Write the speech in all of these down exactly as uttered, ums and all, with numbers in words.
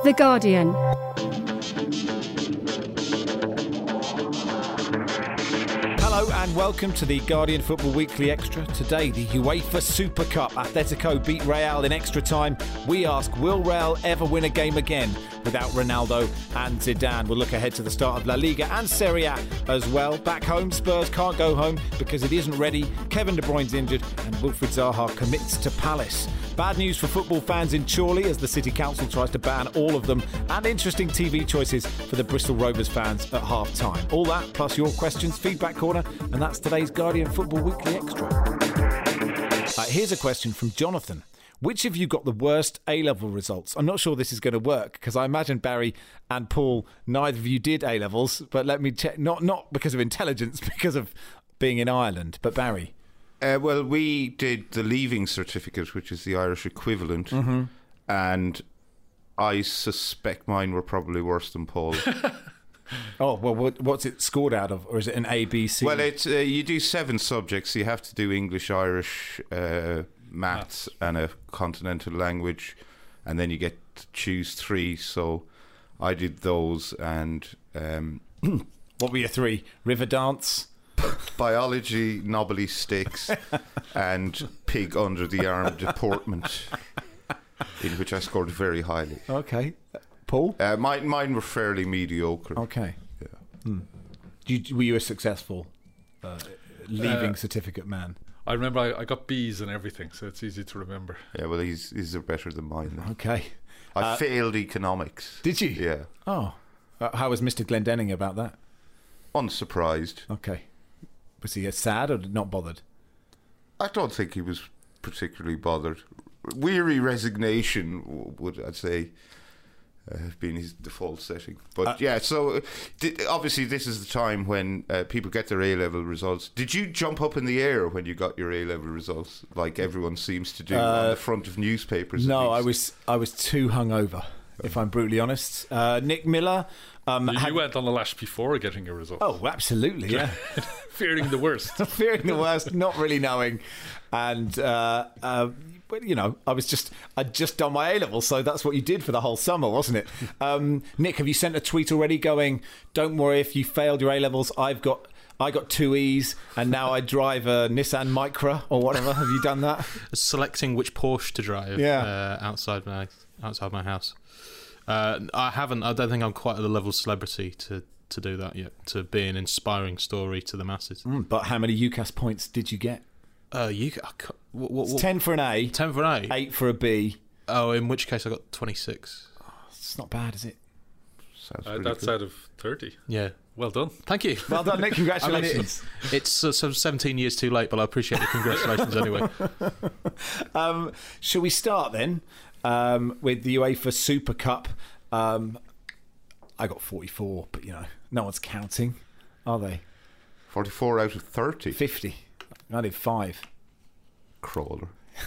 The Guardian. Hello and welcome to the Guardian Football Weekly Extra. Today, the UEFA Super Cup. Atletico beat Real in extra time. We ask, will Real ever win a game again without Ronaldo and Zidane? We'll look ahead to the start of La Liga and Serie A as well. Back home, Spurs can't go home because it isn't ready. Kevin De Bruyne's injured and Wilfried Zaha commits to Palace. Bad news for football fans in Chorley as the City Council tries to ban all of them, and interesting T V choices for the Bristol Rovers fans at half-time. All that, plus your questions, feedback corner, and that's today's Guardian Football Weekly Extra. Uh, here's a question from Jonathan. Which of you got the worst A-level results? I'm not sure this is going to work because I imagine Barry and Paul, neither of you did A-levels, but let me check. Not not because of intelligence, because of being in Ireland. But Barry? Uh, well, we did the Leaving Certificate, which is the Irish equivalent, mm-hmm. and I suspect mine were probably worse than Paul's. Oh, well, what, what's it scored out of? Or is it an A, B, C? Well, it's uh, you do seven subjects. You have to do English, Irish, uh, maths, and a continental language, and then you get to choose three. So I did those, and... Um, what were your three? River dance? Biology, knobbly sticks, and pig under the arm deportment, in which I scored very highly. Okay. Paul? Uh, mine, mine were fairly mediocre. Okay. Yeah. Hmm. You, were you a successful uh, leaving uh, certificate man? I remember I, I got B's and everything, so it's easy to remember. Yeah, well, these these are better than mine. Then. Okay. I uh, failed economics. Did you? Yeah. Oh. Uh, how was Mister Glendenning about that? Unsurprised. Okay. Was he sad or not bothered? I don't think he was particularly bothered. Weary resignation would, I'd say, uh, have been his default setting. But uh, yeah, so uh, th- obviously this is the time when uh, people get their A-level results. Did you jump up in the air when you got your A-level results, like everyone seems to do uh, on the front of newspapers? No, I was I was too hungover, if I'm brutally honest. Uh, Nick Miller... Um, you had, went on the lash before getting your results. Oh, absolutely, yeah. Fearing the worst. Fearing the worst, not really knowing. And, uh, uh, but, you know, I was just, I'd just done my A-level, so that's what you did for the whole summer, wasn't it? Um, Nick, have you sent a tweet already going, don't worry if you failed your A-levels, I've got... I got two E's and now I drive a Nissan Micra or whatever. Have you done that? Selecting which Porsche to drive yeah. uh, outside my outside my house. Uh, I haven't. I don't think I'm quite at the level of celebrity to, to do that yet. To be an inspiring story to the masses. Mm, but how many U C A S points did you get? Uh, you what, what, what? ten for an A. Ten for an A. Eight for a B. Oh, in which case I got twenty-six. Oh, it's not bad, is it? Uh, that's good. Out of thirty. Yeah. Well done. Thank you. Well done, Nick. Congratulations. I mean, it, it's uh, sort of seventeen years too late, but I appreciate the congratulations anyway. Um, shall we start then um, with the UEFA Super Cup? Um, I got forty-four, but you know, no one's counting, are they? forty-four out of thirty? fifty. I did five. Crawler.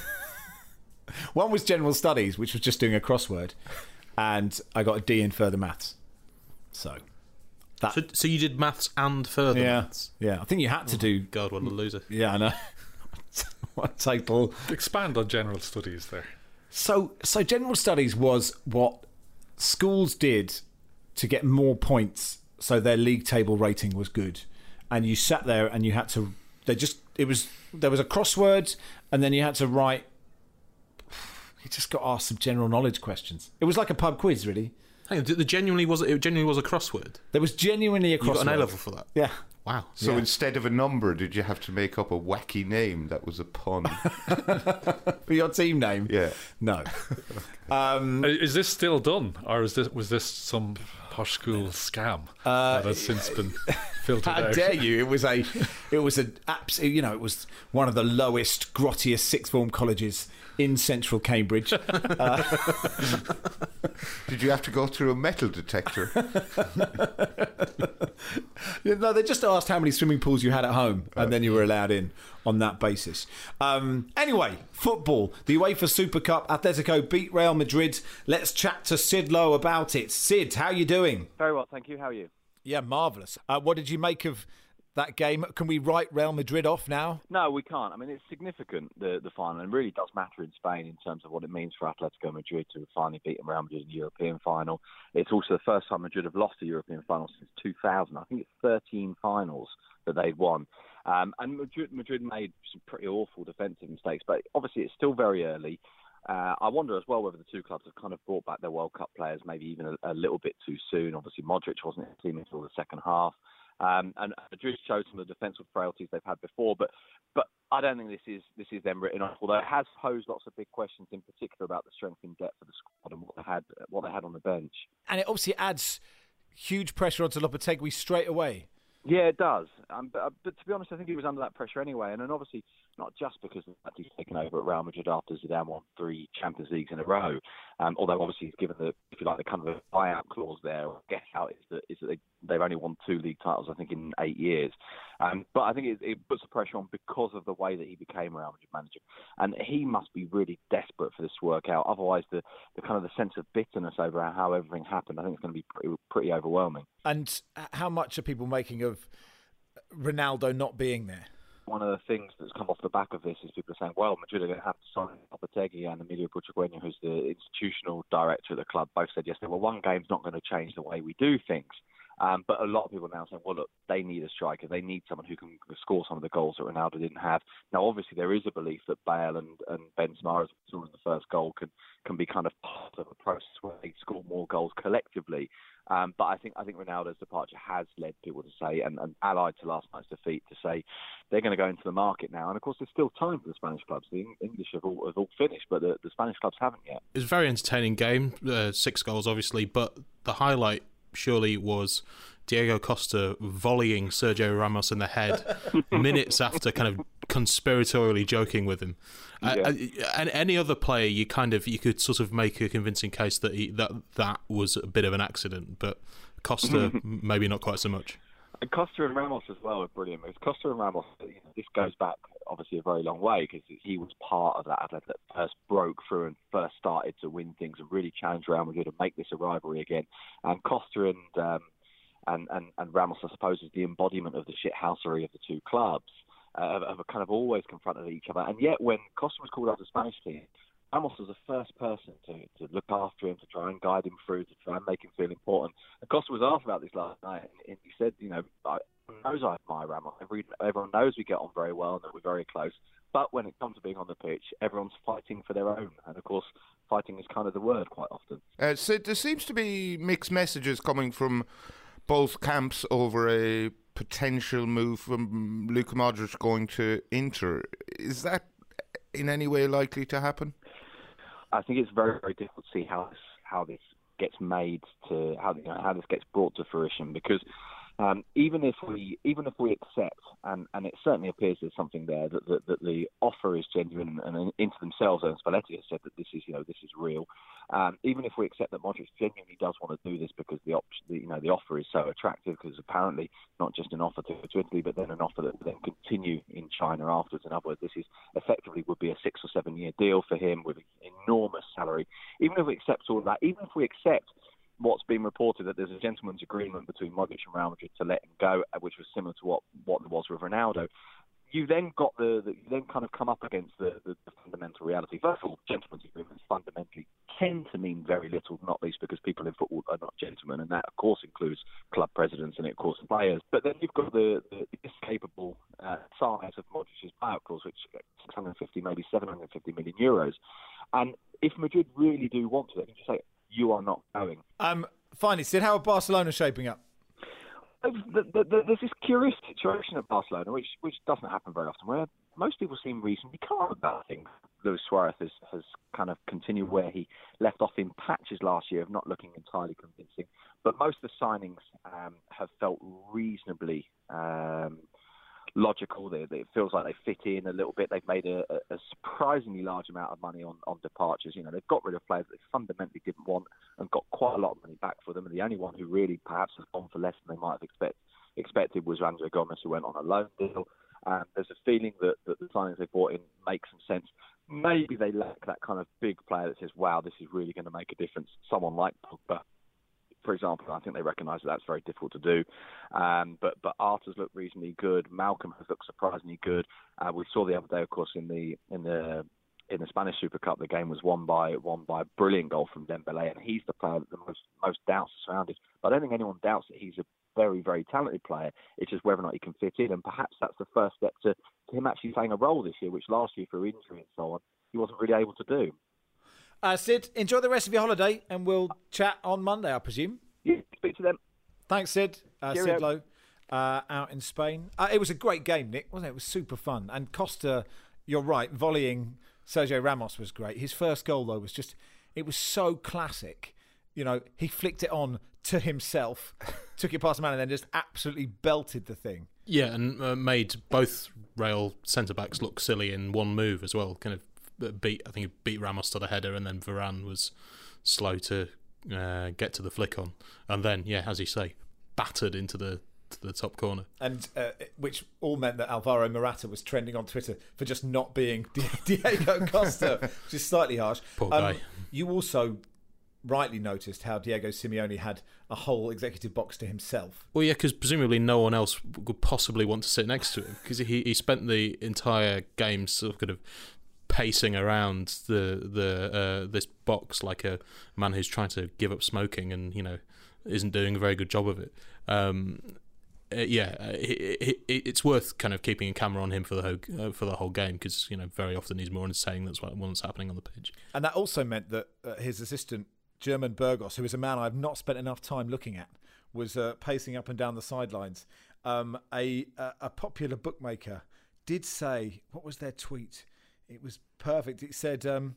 One was general studies, which was just doing a crossword, and I got a D in further maths. So, that, so, so you did maths and further yeah, maths? Yeah, I think you had to do... God, what a loser. Yeah, I know. What total... Expand on general studies there. So, so general studies was what schools did to get more points so their league table rating was good. And you sat there and you had to... They just... It was... There was a crossword and then you had to write... You just got asked some general knowledge questions. It was like a pub quiz, really. Hang on, the genuinely was it genuinely was a crossword? There was genuinely a crossword. You got an A-level for that? Yeah. Wow. So yeah. instead of a number, did you have to make up a wacky name that was a pun? For your team name? Yeah. No. um, is this still done? Or is this was this some posh school scam uh, that has since been filtered how out? How dare you? It was a, it was a, you know, it was one of the lowest, grottiest sixth form colleges in central Cambridge. uh, Did you have to go through a metal detector? No, they just asked how many swimming pools you had at home, and okay. then you were allowed in on that basis. Um, anyway, football. The UEFA Super Cup. Atletico beat Real Madrid. Let's chat to Sid Lowe about it. Sid, how are you doing? Very well, thank you. How are you? Yeah, marvellous. Uh, what did you make of that game. Can we write Real Madrid off now? No, we can't. I mean, it's significant, the, the final, and really does matter in Spain in terms of what it means for Atletico Madrid to have finally beaten Real Madrid in the European final. It's also the first time Madrid have lost a European final since two thousand. I think it's thirteen finals that they've won. Um, and Madrid, Madrid made some pretty awful defensive mistakes, but obviously it's still very early. Uh, I wonder as well whether the two clubs have kind of brought back their World Cup players maybe even a, a little bit too soon. Obviously, Modric wasn't in the team until the second half. Um, and Madrid showed some of the defensive frailties they've had before, but but I don't think this is this is them written off. Although it has posed lots of big questions, in particular about the strength and depth of the squad and what they had what they had on the bench. And it obviously adds huge pressure onto Lopetegui straight away. Yeah, it does. Um, but, but to be honest, I think he was under that pressure anyway. And then obviously, not just because he's taken over at Real Madrid after Zidane won three Champions Leagues in a row. Um, although obviously he's given the, if you like, the kind of a buyout clause there, or get out, is that, is that they, they've only won two league titles, I think, in eight years. Um, but I think it, it puts the pressure on because of the way that he became Real Madrid manager. And he must be really desperate for this to work out. Otherwise, the, the kind of the sense of bitterness over how everything happened, I think it's going to be pretty, pretty overwhelming. And how much are people making of Ronaldo not being there? One of the things that's come off the back of this is people are saying, well, Madrid are going to have to sign Lopetegui, and Emilio Butragueño, who's the institutional director of the club, both said yesterday, well, one game's not going to change the way we do things. Um, but a lot of people are now saying, well, look, they need a striker. They need someone who can score some of the goals that Ronaldo didn't have. Now, obviously, there is a belief that Bale and, and Benzema, as we saw in the first goal, can, can be kind of part of a process where they score more goals collectively. Um, but I think I think Ronaldo's departure has led people to say, and, and allied to last night's defeat, to say they're going to go into the market now. And of course, there's still time for the Spanish clubs. The English have all, have all finished, but the, the Spanish clubs haven't yet. It was a very entertaining game, uh, six goals obviously, but the highlight surely was Diego Costa volleying Sergio Ramos in the head minutes after kind of conspiratorially joking with him. Yeah. Uh, and any other player, you kind of you could sort of make a convincing case that he, that that was a bit of an accident, but Costa maybe not quite so much. And Costa and Ramos as well are brilliant. Because Costa and Ramos, you know, this goes back obviously a very long way, because he was part of that Atletico that first broke through and first started to win things and really challenge Real Madrid and make this a rivalry again. And Costa and um, and, and and Ramos, I suppose, is the embodiment of the shithousery of the two clubs. Uh, have, have kind of always confronted each other, and yet when Costa was called up to the Spanish team, Ramos was the first person to, to look after him, to try and guide him through, to try and make him feel important. And Costa was asked about this last night, and he said, you know, I knows I admire Ramos. Everyone knows we get on very well and that we're very close. But when it comes to being on the pitch, everyone's fighting for their own. And of course, fighting is kind of the word quite often. Uh, so there seems to be mixed messages coming from both camps over a potential move from Luka Modric going to Inter. Is that in any way likely to happen? I think it's very, very difficult to see how this how this gets made to how you know, how this gets brought to fruition, because um, even if we even if we accept, and, and it certainly appears there's something there that, that, that the offer is genuine, and into themselves, and Spalletti has said that this is you know this is real. Um, even if we accept that Modric genuinely does want to do this because the option, the, you know, the offer is so attractive, because apparently not just an offer to, to Italy, but then an offer that will then continue in China afterwards. In other words, this is effectively would be a six or seven year deal for him with an enormous salary. Even if we accept all of that, even if we accept what's been reported that there's a gentleman's agreement between Modric and Real Madrid to let him go, which was similar to what, what there was with Ronaldo, you then got the, the you then kind of come up against the, the, the fundamental reality. First of all, gentlemen's agreements fundamentally tend to mean very little, not least because people in football are not gentlemen, and that of course includes club presidents and it of course players. But then you've got the, the inescapable uh, size of Modric's buyout clause, which is six hundred fifty, maybe seven hundred fifty million euros. And if Madrid really do want to, they can just say, you are not going. Um, finally, Sid, how are Barcelona shaping up? There's this curious situation at Barcelona, which which doesn't happen very often, where most people seem reasonably calm about things. Luis Suarez has, has kind of continued where he left off in patches last year of not looking entirely convincing. But most of the signings um, have felt reasonably um, logical. They, they, it feels like they fit in a little bit. They've made a, a surprisingly large amount of money on, on departures. You know, they've got rid of players that they fundamentally didn't want and got quite a lot of money back for them. And the only one who really perhaps has gone for less than they might have expect, expected was Andre Gomes, who went on a loan deal. And there's a feeling that, that the signings they brought in make some sense. Maybe they lack that kind of big player that says, wow, this is really going to make a difference. Someone like Pogba. for example. I think they recognise that that's very difficult to do. Um, but but Arta's looked reasonably good. Malcolm has looked surprisingly good. Uh, we saw the other day, of course, in the in the in the Spanish Super Cup, the game was won by won by a brilliant goal from Dembélé, and he's the player that the most most doubts are surrounded. But I don't think anyone doubts that he's a very, very talented player. It's just whether or not he can fit in, and perhaps that's the first step to, to him actually playing a role this year, which last year, through injury and so on, he wasn't really able to do. Uh, Sid, enjoy the rest of your holiday, and we'll chat on Monday, I presume. Yeah, speak to them. Thanks, Sid. Uh, Sid Lowe, uh, out in Spain. Uh, it was a great game, Nick, wasn't it? It was super fun. And Costa, you're right, volleying Sergio Ramos was great. His first goal, though, was just, it was so classic. You know, he flicked it on to himself, took it past the man, and then just absolutely belted the thing. Yeah, and uh, made both Real centre-backs look silly in one move as well. Kind of beat, I think he beat Ramos to the header, and then Varane was slow to uh, get to the flick on. And then, yeah, as you say, battered into the to the top corner. And uh, which all meant that Alvaro Morata was trending on Twitter for just not being Diego Costa, which is slightly harsh. Poor guy. Um, you also rightly noticed how Diego Simeone had a whole executive box to himself. Well, yeah, because presumably no one else would possibly want to sit next to him, because he, he spent the entire game sort of kind of pacing around the the uh, this box like a man who's trying to give up smoking and, you know, isn't doing a very good job of it. Um, uh, yeah, it, it, it's worth kind of keeping a camera on him for the whole, uh, for the whole game, because, you know, very often he's more entertaining than what's happening on the pitch. And that also meant that uh, his assistant, German Burgos, who is a man I've not spent enough time looking at, was uh, pacing up and down the sidelines. Um, a, a a popular bookmaker did say, what was their tweet? It was perfect. It said, um,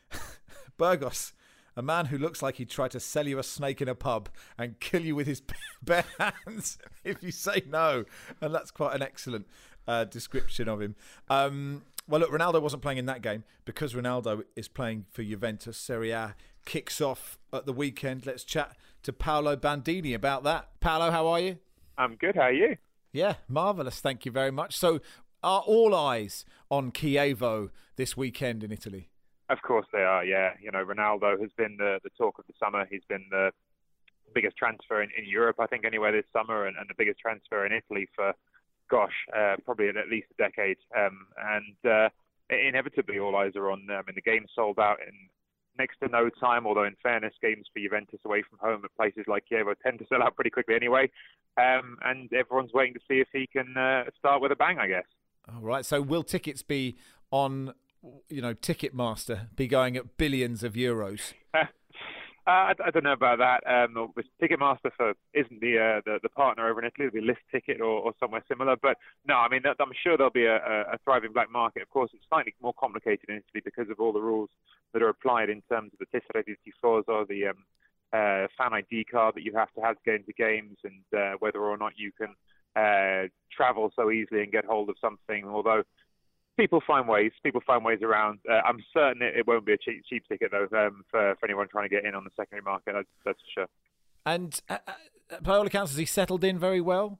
Burgos, a man who looks like he'd try to sell you a snake in a pub and kill you with his bare hands if you say no. And that's quite an excellent uh, description of him. Um, well, look, Ronaldo wasn't playing in that game because Ronaldo is playing for Juventus. Serie A kicks off at the weekend. Let's chat to Paolo Bandini about that. Paolo, how are you? I'm good. How are you? Yeah, marvellous. Thank you very much. So are all eyes on Chievo this weekend in Italy? Of course they are, yeah. You know, Ronaldo has been the, the talk of the summer. He's been the biggest transfer in, in Europe, I think, anyway, this summer, and, and the biggest transfer in Italy for, gosh, uh, probably at least a decade. Um, and uh, inevitably, all eyes are on them. I mean, the game sold out in next to no time, although in fairness, games for Juventus away from home at places like Chievo tend to sell out pretty quickly anyway. Um, and everyone's waiting to see if he can uh, start with a bang, I guess. All right. So will tickets be on, you know, Ticketmaster, be going at billions of euros? uh, I, I don't know about that. Um, Ticketmaster for isn't the, uh, the the partner over in Italy. It'll be List Ticket or, or somewhere similar. But no, I mean, I'm sure there'll be a, a thriving black market. Of course, it's slightly more complicated in Italy because of all the rules that are applied in terms of the Tessera di Tifoso, the um, uh, fan I D card that you have to have to get into games, and uh, whether or not you can uh, travel so easily and get hold of something. Although people find ways, people find ways around. Uh, I'm certain it, it won't be a cheap, cheap ticket though um, for, for anyone trying to get in on the secondary market. That's, that's for sure. And uh, uh, by all accounts, has he settled in very well?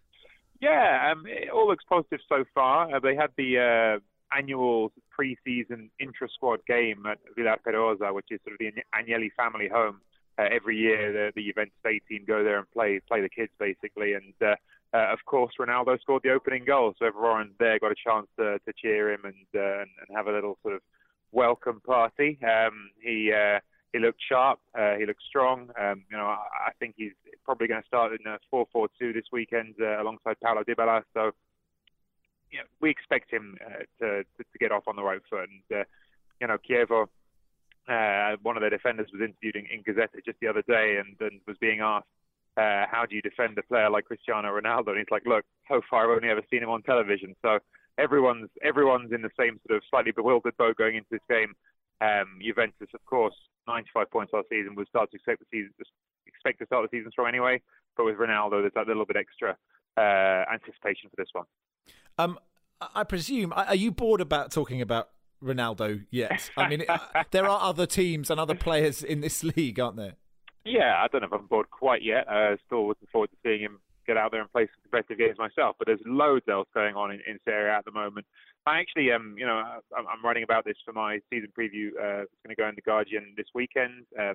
Yeah, um, it all looks positive so far. Uh, they had the uh, annual pre-season intra-squad game at Villa Perosa, which is sort of the Agnelli family home. Uh, every year, the, the Juventus A team go there and play play the kids, basically. And, uh, uh, of course, Ronaldo scored the opening goal, so everyone there got a chance to, to cheer him and, uh, and and have a little sort of welcome party. Um, he uh, he looked sharp. Uh, he looked strong. Um, you know, I, I think he's probably going to start in a four four two this weekend uh, alongside Paulo Dybala. So, you know, we expect him uh, to, to to get off on the right foot. And, uh, you know, Chievo, uh, one of their defenders was interviewed in, in Gazzetta just the other day and, and was being asked, uh, how do you defend a player like Cristiano Ronaldo? And he's like, look, so far I've only ever seen him on television. So everyone's everyone's in the same sort of slightly bewildered boat going into this game. Um, Juventus, of course, ninety-five points last season. We'll start to expect the season, expect to start the season strong anyway. But with Ronaldo, there's that little bit extra uh, anticipation for this one. Um, I presume, are you bored about talking about Ronaldo yet? I mean, there are other teams and other players in this league, aren't there? Yeah, I don't know if I'm bored quite yet. Uh, still looking forward to seeing him get out there and play some competitive games myself. But there's loads else going on in, in Serie A at the moment. I actually, um, you know, I'm, I'm writing about this for my season preview. Uh, it's going to go in the Guardian this weekend. Um,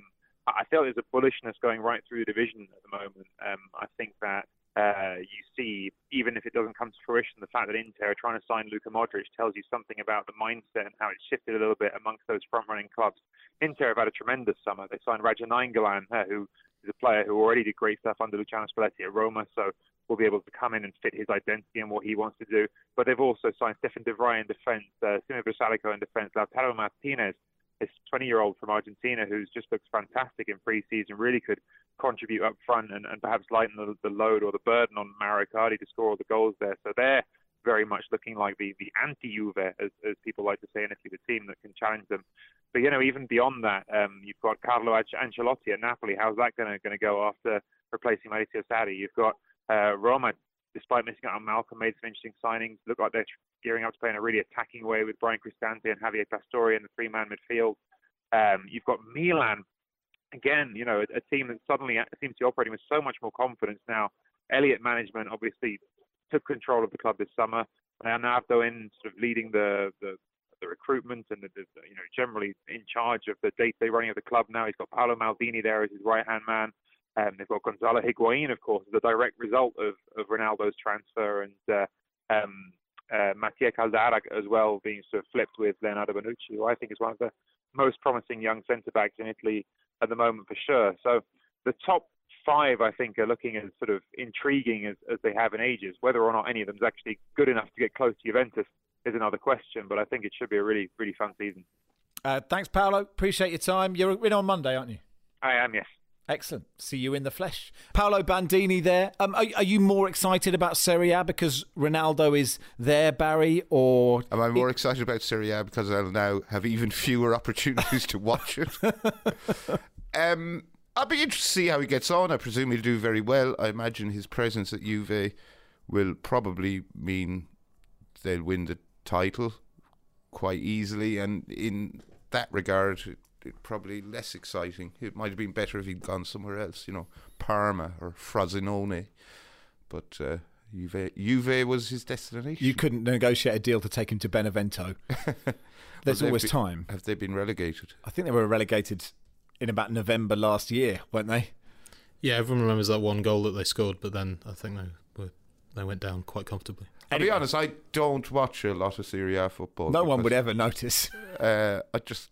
I feel there's a bullishness going right through the division at the moment. Um, I think that uh, you see, even if it doesn't come to fruition, the fact that Inter are trying to sign Luka Modric tells you something about the mindset and how it's shifted a little bit amongst those front-running clubs. Inter have had a tremendous summer. They signed Raja Nainggolan, uh, who is a player who already did great stuff under Luciano Spalletti at Roma, so will be able to come in and fit his identity and what he wants to do. But they've also signed Stefan de Vrij in defence, uh, Simo Vrsaljko in defence, Lautaro Martinez, this twenty-year-old from Argentina who's just looks fantastic in pre-season, really could contribute up front and, and perhaps lighten the, the load or the burden on Mauro Icardi to score all the goals there. So they're very much looking like the, the anti-Juve, as, as people like to say in Italy, the team that can challenge them. But, you know, even beyond that, um, you've got Carlo Ancelotti at Napoli. How's that going to go after replacing Maurizio Sarri? You've got uh, Roma, despite missing out on Malcolm, made some interesting signings. Look like they're gearing up to play in a really attacking way with Brian Cristante and Javier Pastore in the three-man midfield. Um, you've got Milan, again, you know, a, a team that suddenly seems to be operating with so much more confidence now. Elliott management obviously took control of the club this summer. Leonardo in sort of leading the, the, the recruitment and the, the, you know, generally in charge of the day-to-day running of the club now. He's got Paolo Maldini there as his right-hand man. Um, they've got Gonzalo Higuain, of course, as a direct result of, of Ronaldo's transfer, and uh, um, uh, Mattia Caldara as well being sort of flipped with Leonardo Bonucci, who I think is one of the most promising young centre-backs in Italy at the moment for sure. So the top five, I think, are looking as sort of intriguing as, as they have in ages. Whether or not any of them is actually good enough to get close to Juventus is another question, but I think it should be a really, really fun season. Uh, thanks, Paolo. Appreciate your time. You're in on Monday, aren't you? I am, yes. Excellent. See you in the flesh. Paolo Bandini there. Um, are, are you more excited about Serie A because Ronaldo is there, Barry, or... Am I more it... excited about Serie A because I'll now have even fewer opportunities to watch it? um, I'll be interested to see how he gets on. I presume he'll do very well. I imagine his presence at Juve will probably mean they'll win the title quite easily, and in that regard... it probably less exciting. It might have been better if he'd gone somewhere else, you know, Parma or Frosinone. But uh, Juve, Juve was his destination. You couldn't negotiate a deal to take him to Benevento. There's well, always been, time. Have they been relegated? I think they were relegated in about November last year, weren't they? Yeah, everyone remembers that one goal that they scored, but then I think they were, they went down quite comfortably. I'll anyway. be honest, I don't watch a lot of Serie A football. No one would ever notice. Uh, I just...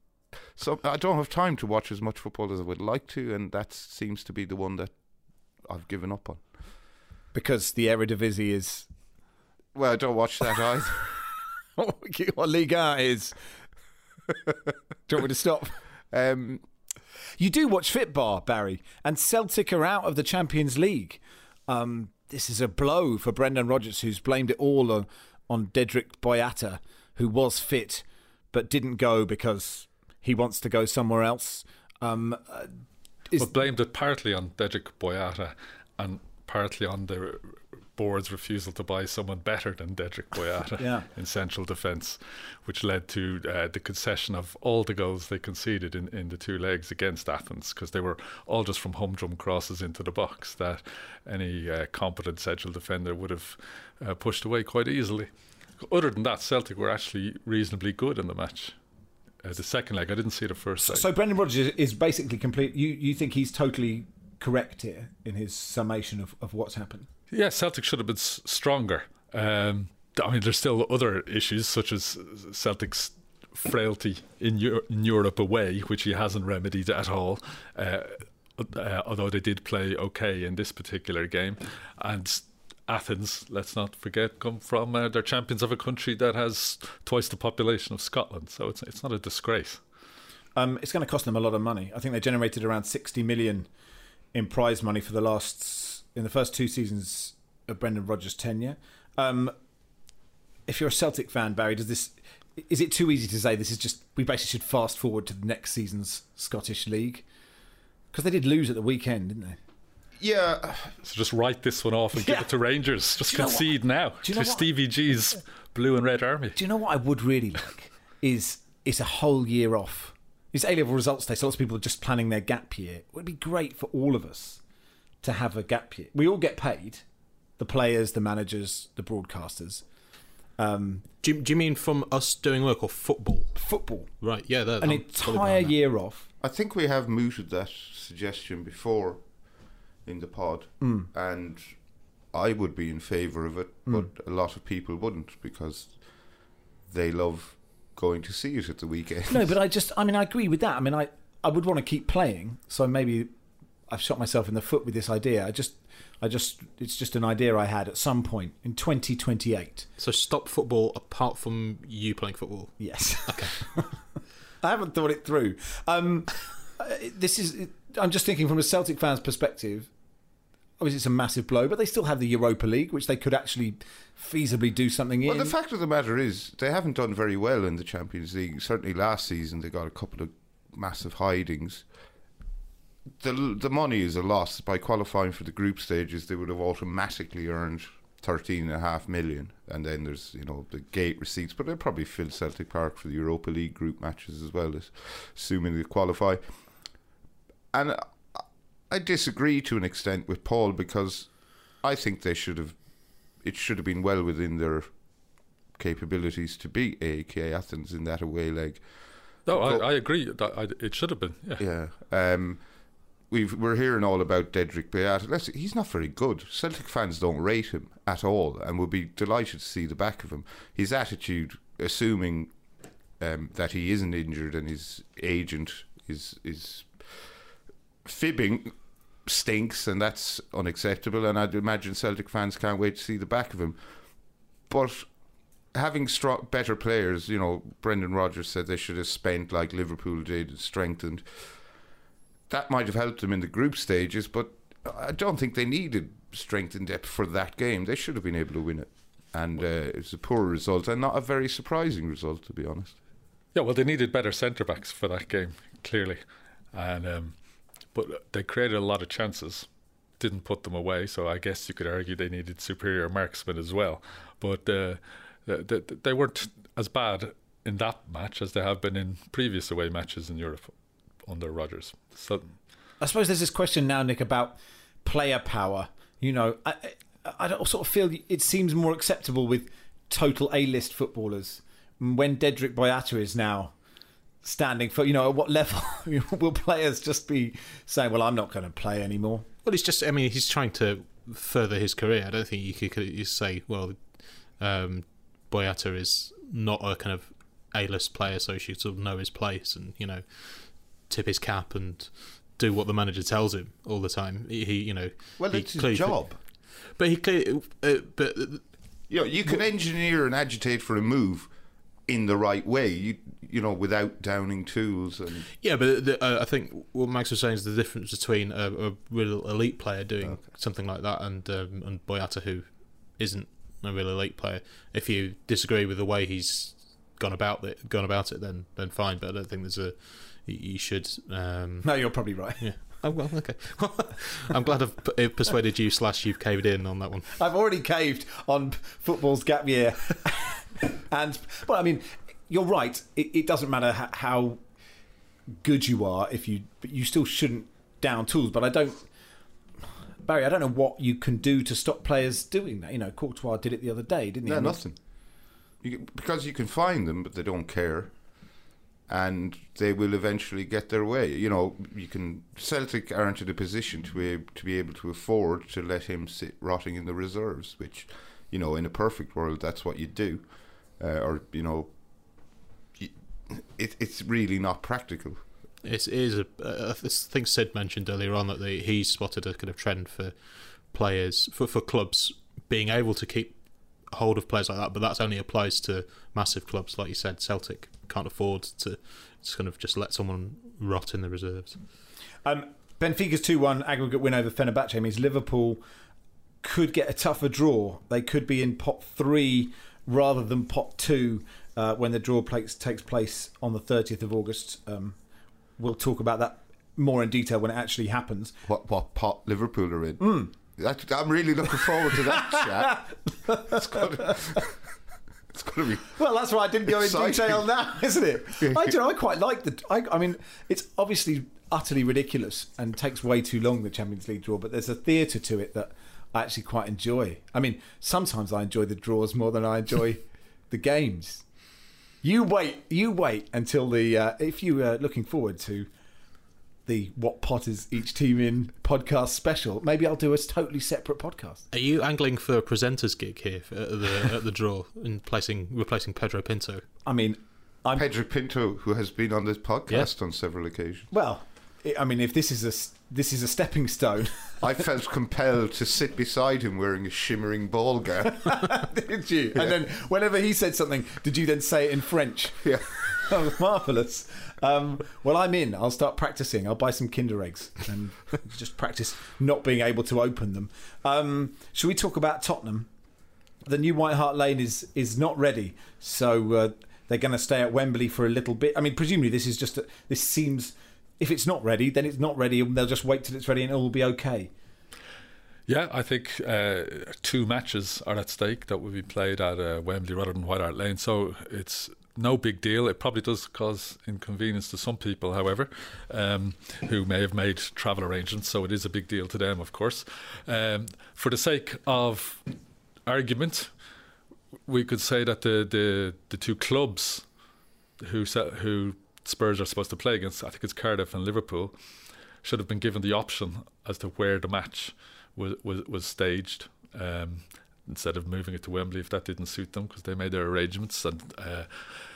So I don't have time to watch as much football as I would like to, and that seems to be the one that I've given up on. Because the Eredivisie is... Well, I don't watch that either. What Liga is... Do you want me to stop? Um, you do watch Fitbar, Barry, and Celtic are out of the Champions League. Um, this is a blow for Brendan Rodgers, who's blamed it all on, on Dedrick Boyata, who was fit but didn't go because... he wants to go somewhere else. Um, uh, is... But blamed it partly on Dedrick Boyata and partly on the board's refusal to buy someone better than Dedrick Boyata yeah. in central defence, which led to uh, the concession of all the goals they conceded in, in the two legs against Athens, because they were all just from humdrum crosses into the box that any uh, competent central defender would have uh, pushed away quite easily. Other than that, Celtic were actually reasonably good in the match. Uh, the second leg, I didn't see the first leg. So Brendan Rodgers is basically complete. You you think he's totally correct here in his summation of, of what's happened? Yeah, Celtic should have been s- stronger. Um, I mean, there's still other issues such as Celtic's frailty in, Euro- in Europe away, which he hasn't remedied at all. Uh, uh, although they did play okay in this particular game, and Athens, let's not forget, come from uh, they're champions of a country that has twice the population of Scotland, so it's it's not a disgrace. Um, it's going to cost them a lot of money. I think they generated around sixty million in prize money for the last in the first two seasons of Brendan Rodgers' tenure. Um, if you're a Celtic fan, Barry, does this is it too easy to say this is just we basically should fast forward to the next season's Scottish League? Because they did lose at the weekend, didn't they? Yeah. So just write this one off and yeah. give it to Rangers. Just concede now to what? Stevie G's blue and red army. Do you know what I would really like? is it's a whole year off. It's A-level results day, so lots of people are just planning their gap year. It would be great for all of us to have a gap year. We all get paid, the players, the managers, the broadcasters. Um, do, you, do you mean from us doing work or football? Football. Right, yeah. An entire year off. I think we have mooted that suggestion before in the pod, mm. and I would be in favour of it, mm. but a lot of people wouldn't because they love going to see it at the weekend. No, but I just, I mean, I agree with that. I mean, I, I would want to keep playing, so maybe I've shot myself in the foot with this idea. I just, I just, it's just an idea I had at some point in twenty twenty-eight. So stop football apart from you playing football? Yes. Okay. I haven't thought it through. Um, this is, I'm just thinking from a Celtic fan's perspective. Obviously, it's a massive blow, but they still have the Europa League, which they could actually feasibly do something in. Well, the fact of the matter is, they haven't done very well in the Champions League. Certainly last season, they got a couple of massive hidings. The the money is a loss. By qualifying for the group stages, they would have automatically earned thirteen and a half million, and then there's, you know, the gate receipts. But they'll probably fill Celtic Park for the Europa League group matches as well, as assuming they qualify. And I disagree to an extent with Paul, because I think they should have. It should have been well within their capabilities to beat A E K Athens in that away leg. No, I, I agree. That I, it should have been. Yeah. Yeah. Um, we've we're hearing all about Dedryck Boyata. Let's, he's not very good. Celtic fans don't rate him at all, and would be delighted to see the back of him. His attitude, assuming um, that he isn't injured and his agent is is fibbing, stinks, and that's unacceptable. And I'd imagine Celtic fans can't wait to see the back of him. But having strong, better players, you know, Brendan Rodgers said they should have spent like Liverpool did and strengthened. That might have helped them in the group stages, but I don't think they needed strength and depth for that game. They should have been able to win it. And uh, it's a poor result, and not a very surprising result, to be honest. Yeah, well, they needed better centre-backs for that game, clearly. And um, but they created a lot of chances, didn't put them away, so I guess you could argue they needed superior marksmen as well. But uh, they, they weren't as bad in that match as they have been in previous away matches in Europe under Rodgers. So I suppose there's this question now, Nick, about player power. You know, I, I, I sort of feel it seems more acceptable with total A-list footballers when Dedryck Boyata is now standing for, you know, at what level will players just be saying, well, I'm not going to play anymore? Well, it's just, I mean, he's trying to further his career. I don't think you could you say, well, um, Boyata is not a kind of A-list player, so he should sort of know his place and, you know, tip his cap and do what the manager tells him all the time. He, he you know, well, it's his job. But he clearly, uh, but you know, you can engineer and agitate for a move in the right way, you you know, without downing tools. And yeah, but the, uh, I think what Max was saying is the difference between a, a real elite player doing okay. something like that and um, and Boyata, who isn't a real elite player. If you disagree with the way he's gone about it, gone about it, then then fine. But I don't think there's a you should. Um, no, you're probably right. Yeah. Oh well, okay. I'm glad I've persuaded you. Slash, you've caved in on that one. I've already caved on football's gap year. And, well, I mean, you're right. It, it doesn't matter how, how good you are if you, but you still shouldn't down tools. But I don't, Barry, I don't know what you can do to stop players doing that. You know, Courtois did it the other day, didn't he? No, nothing. You, because you can find them, but they don't care, and they will eventually get their way. You know, you can. Celtic aren't in a position to be to be able to afford to let him sit rotting in the reserves, which, you know, in a perfect world, that's what you do. Uh, or, you know, it, it's really not practical. It is a, uh, I think Sid mentioned earlier on that the, he spotted a kind of trend for players, for, for clubs being able to keep hold of players like that, but that only applies to massive clubs. Like you said, Celtic can't afford to just kind of just let someone rot in the reserves. Um, Benfica's two one aggregate win over Fenerbahce means Liverpool could get a tougher draw. They could be in pot three rather than pot two uh, when the draw takes takes place on the thirtieth of August. Um, we'll talk about that more in detail when it actually happens. What what pot Liverpool are in? Mm. That, I'm really looking forward to that chat. It's got to, it's got to be. Well, that's why I didn't go in exciting. detail now, isn't it? I do. I quite like the. I, I mean, it's obviously utterly ridiculous and takes way too long, the Champions League draw. But there's a theatre to it that I actually quite enjoy. I mean, sometimes I enjoy the draws more than I enjoy the games. You wait. You wait until the. Uh, if you are looking forward to the What Pot Is Each Team In podcast special, maybe I'll do a totally separate podcast. Are you angling for a presenter's gig here for, at the at the draw in placing replacing Pedro Pinto? I mean, I'm Pedro Pinto, who has been on this podcast Yeah. on several occasions. well. I mean, if this is a this is a stepping stone. I felt compelled to sit beside him wearing a shimmering ball gown. Did you? And then whenever he said something, did you then say it in French? Yeah. That was marvellous. Um, well, I'm in. I'll start practicing. I'll buy some Kinder Eggs and just practice not being able to open them. Um, shall we talk about Tottenham? The new White Hart Lane is is not ready, so uh, they're going to stay at Wembley for a little bit. I mean, presumably this is just a, this seems. If it's not ready, then it's not ready, and they'll just wait till it's ready, and it will be okay. Yeah, I think uh, two matches are at stake that will be played at uh, Wembley rather than White Hart Lane, so it's no big deal. It probably does cause inconvenience to some people, however, um, who may have made travel arrangements, so it is a big deal to them, of course. Um, for the sake of argument, we could say that the the, the two clubs who who Spurs are supposed to play against, I think it's Cardiff and Liverpool, should have been given the option as to where the match was was, was staged, um, instead of moving it to Wembley if that didn't suit them, because they made their arrangements and uh,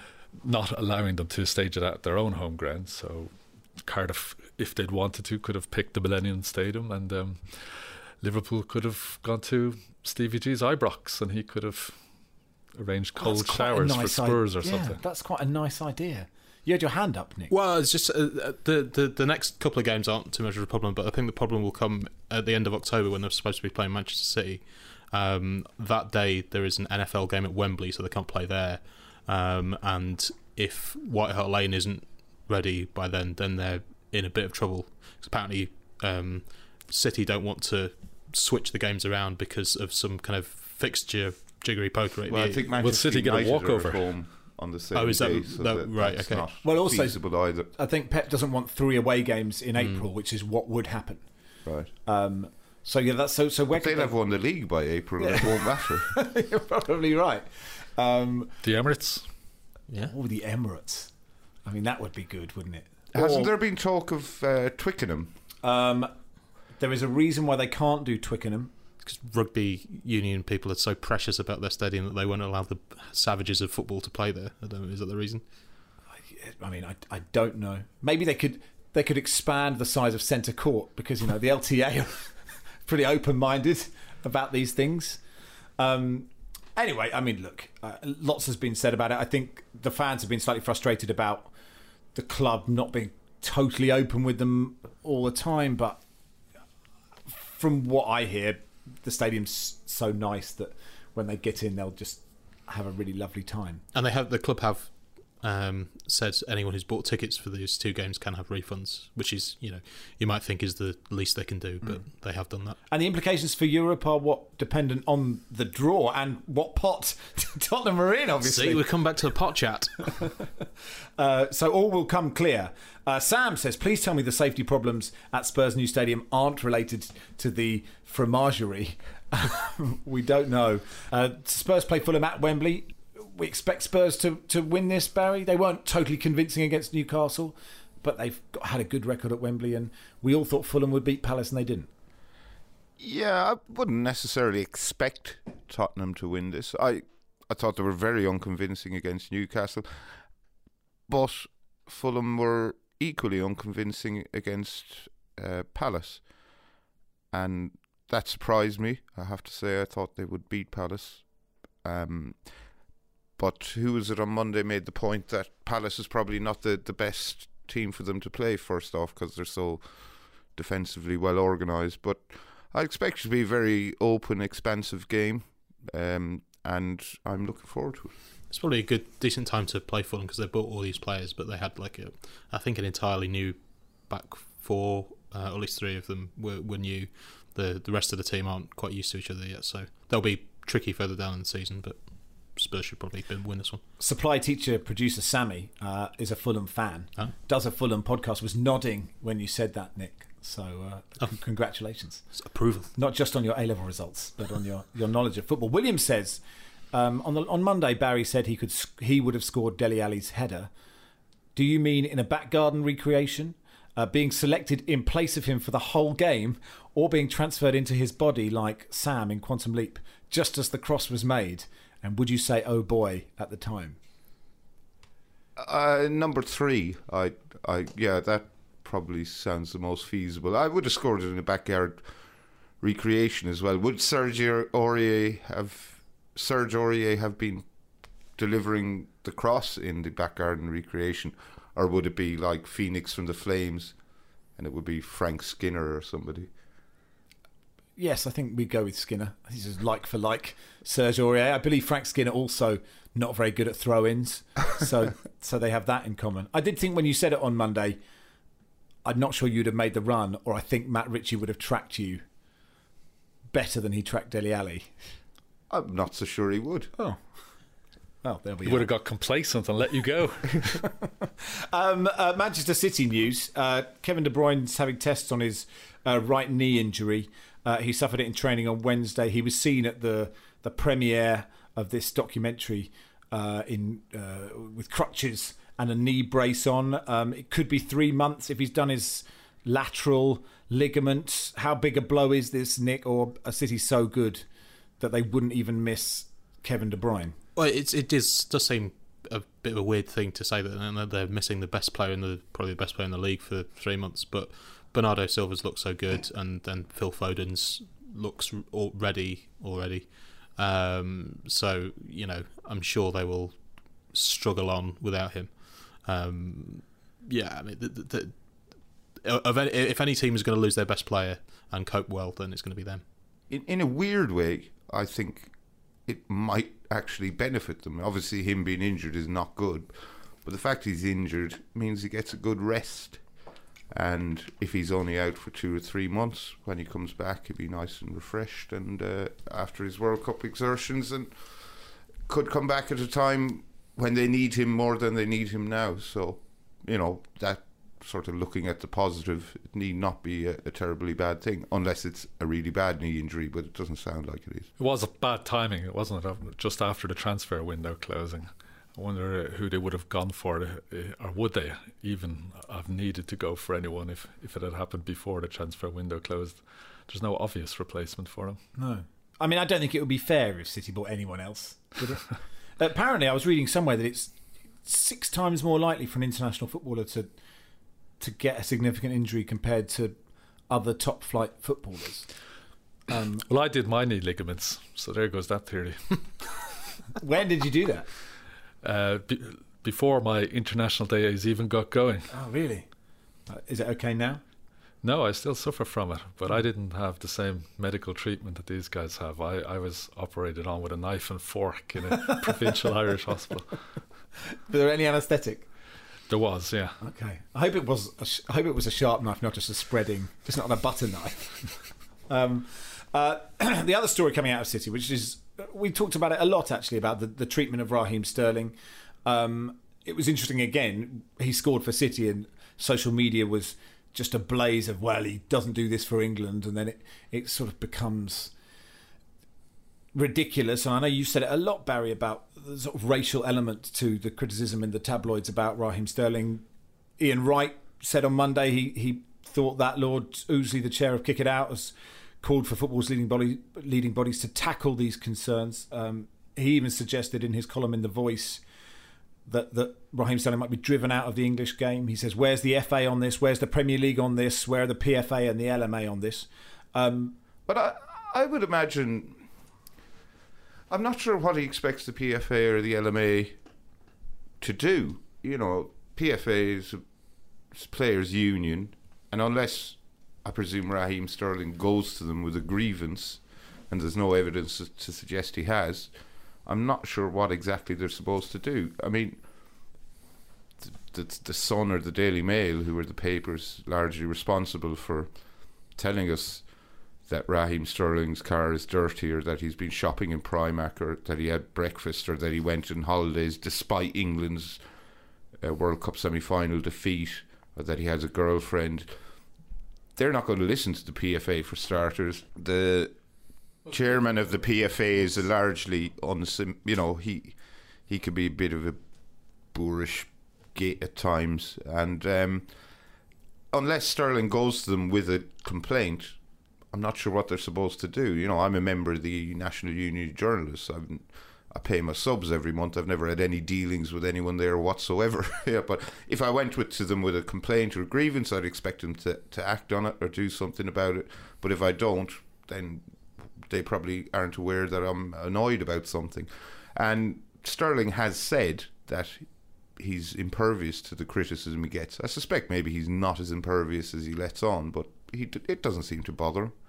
not allowing them to stage it at their own home ground. So Cardiff, if they'd wanted to, could have picked the Millennium Stadium, and um, Liverpool could have gone to Stevie G's Ibrox, and he could have arranged cold That's quite a showers for nice Spurs I- or yeah, something. That's quite a nice idea. You had your hand up, Nick. Well, it's just uh, the, the the next couple of games aren't too much of a problem, but I think the problem will come at the end of October when they're supposed to be playing Manchester City. Um, that day there is an N F L game at Wembley, so they can't play there. Um, and if White Hart Lane isn't ready by then, then they're in a bit of trouble. Because apparently, um, City don't want to switch the games around because of some kind of fixture jiggery pokery. Well, I think Will Manchester City get a United are walkover? at home on the same Oh, is that- day, so that- that, right, that's okay. not Well, also- feasible either. I think Pep doesn't want three away games in April, which is what would happen. Right. Um, so yeah, that's so. So where They'll could have won the league by April, and it won't matter. they- You're probably right. Um, The Emirates? Yeah. oh, the Emirates. I mean, that would be good, wouldn't it? Hasn't Or- there been talk of uh, Twickenham? Um, there is a reason why they can't do Twickenham. Because rugby union people are so precious about their stadium that they won't allow the savages of football to play there. I don't know, is that the reason? I mean, I, I don't know. Maybe they could they could expand the size of centre court because you know the L T A are pretty open minded about these things. Um, anyway, I mean, look, uh, lots has been said about it. I think the fans have been slightly frustrated about the club not being totally open with them all the time, but from what I hear, the stadium's so nice that when they get in, they'll just have a really lovely time. And they have the club have um, said anyone who's bought tickets for these two games can have refunds, which is, you know, you might think is the least they can do, but mm. they have done that. And the implications for Europe are what dependent on the draw and what pot Tottenham are in, obviously. See, we come back to the pot chat. uh, so all will come clear. Uh, Sam says, please tell me the safety problems at Spurs' new stadium aren't related to the fromagerie. We don't know. Uh, Spurs play Fulham at Wembley. We expect Spurs to, to win this, Barry. They weren't totally convincing against Newcastle, but they've got, had a good record at Wembley, and we all thought Fulham would beat Palace, and they didn't. Yeah, I wouldn't necessarily expect Tottenham to win this. I, I thought they were very unconvincing against Newcastle, but Fulham were equally unconvincing against uh, Palace, and that surprised me. I have to say, I thought they would beat Palace. Um, but who was it on Monday made the point that Palace is probably not the, the best team for them to play first off because they're so defensively well organised. But I expect it to be a very open, expansive game, um, and I'm looking forward to it. It's probably a good, decent time to play Fulham because they bought all these players, but they had like a, I think, an entirely new back four. Uh, at least three of them were, were new. The the rest of the team aren't quite used to each other yet, so they'll be tricky further down in the season. But Spurs should probably win this one. Supply teacher producer Sammy uh, is a Fulham fan. Oh. Does a Fulham podcast. Was nodding when you said that, Nick. So uh, Oh. c- congratulations. It's approval. Not just on your A-level results, but on your, your knowledge of football. William says, Um, on the on Monday, Barry said he could he would have scored Dele Alli's header. Do you mean in a back garden recreation, uh, being selected in place of him for the whole game, or being transferred into his body like Sam in Quantum Leap, just as the cross was made? And would you say, oh boy, at the time? Uh, number three, I, I, yeah, that probably sounds the most feasible. I would have scored it in a backyard recreation as well. Would Serge Aurier have Serge Aurier have been delivering the cross in the back garden recreation, or would it be like Phoenix from the Flames, and it would be Frank Skinner or somebody? Yes, I think we go with Skinner. He's just like for like Serge Aurier. I believe Frank Skinner also not very good at throw-ins, so so they have that in common. I did think when you said it on Monday, I'm not sure you'd have made the run, or I think Matt Ritchie would have tracked you better than he tracked Dele Alli. I'm not so sure he would. Oh. Well, there we he are. would have got complacent and let you go. um, uh, Manchester City news. Uh, Kevin De Bruyne's having tests on his uh, right knee injury. Uh, he suffered it in training on Wednesday. He was seen at the, the premiere of this documentary uh, in uh, with crutches and a knee brace on. Um, it could be three months if he's done his lateral ligament. How big a blow is this, Nick? Or are City so good that they wouldn't even miss Kevin De Bruyne? Well, it's, it is, does seem a bit of a weird thing to say that they're missing the best player in the probably the best player in the league for three months. But Bernardo Silva's looked so good, and then Phil Foden's looks ready already. Um, so you know, I'm sure they will struggle on without him. Um, yeah, I mean, the, the, the, if any team is going to lose their best player and cope well, then it's going to be them. In in a weird way, I think it might actually benefit them. Obviously, him being injured is not good, but the fact he's injured means he gets a good rest. And if he's only out for two or three months, when he comes back, he'll be nice and refreshed. And uh, after his World Cup exertions, and could come back at a time when they need him more than they need him now. So, you know, that sort of looking at the positive, it need not be a, a terribly bad thing, unless it's a really bad knee injury, but it doesn't sound like it is. It was a bad timing, it wasn't it? Just after the transfer window closing. I wonder who they would have gone for, or would they even have needed to go for anyone if, if it had happened before the transfer window closed. There's no obvious replacement for him. No. I mean, I don't think it would be fair if City bought anyone else, would it? Apparently, I was reading somewhere that it's six times more likely for an international footballer to to get a significant injury compared to other top-flight footballers. Um, well, I did my knee ligaments, so there goes that theory. When did you do that? Uh, be, before my international days even got going. Oh, really? Uh, is it okay now? No, I still suffer from it, but I didn't have the same medical treatment that these guys have. I, I was operated on with a knife and fork in a provincial Irish hospital. Was there any anaesthetic? There was, yeah. Okay. I hope it was. A sh- I hope it was a sharp knife, not just a spreading, just not a butter knife. um, uh, the other story coming out of City, which is we talked about it a lot actually about the, the treatment of Raheem Sterling. Um, it was interesting again. He scored for City, and social media was just a blaze of, well, he doesn't do this for England, and then it it sort of becomes ridiculous. And I know you said it a lot, Barry, about the sort of racial element to the criticism in the tabloids about Raheem Sterling. Ian Wright said on Monday he, he thought that Lord Ousley, the chair of Kick It Out, has called for football's leading body, leading bodies to tackle these concerns. Um, he even suggested in his column in The Voice that, that Raheem Sterling might be driven out of the English game. He says, where's the F A on this? Where's the Premier League on this? Where are the P F A and the L M A on this? Um, but I, I would imagine... I'm not sure what he expects the P F A or the L M A to do. You know, P F A is a players' union, and unless, I presume, Raheem Sterling goes to them with a grievance, and there's no evidence to, to suggest he has, I'm not sure what exactly they're supposed to do. I mean, the, the, the Sun or the Daily Mail, who are the papers largely responsible for telling us that Raheem Sterling's car is dirty, or that he's been shopping in Primark, or that he had breakfast, or that he went on holidays despite England's uh, World Cup semi-final defeat, or that he has a girlfriend. They're not going to listen to the P F A for starters. The chairman of the P F A is a largely unsim. You know, he he could be a bit of a boorish git at times, and um, unless Sterling goes to them with a complaint, I'm not sure what they're supposed to do. You know, I'm a member of the National Union of Journalists. I've, I pay my subs every month. I've never had any dealings with anyone there whatsoever. Yeah, but if I went with to them with a complaint or a grievance, I'd expect them to, to act on it or do something about it. But if I don't, then they probably aren't aware that I'm annoyed about something. And Sterling has said that he's impervious to the criticism he gets. I suspect maybe he's not as impervious as he lets on, but he it doesn't seem to bother him.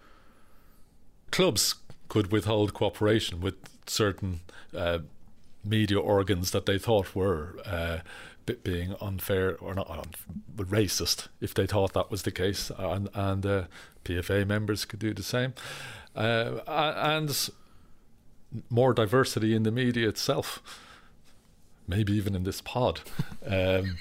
Clubs could withhold cooperation with certain uh, media organs that they thought were uh, b- being unfair or not, un- but racist, if they thought that was the case, and, and uh, P F A members could do the same. Uh, and more diversity in the media itself, maybe even in this pod, um,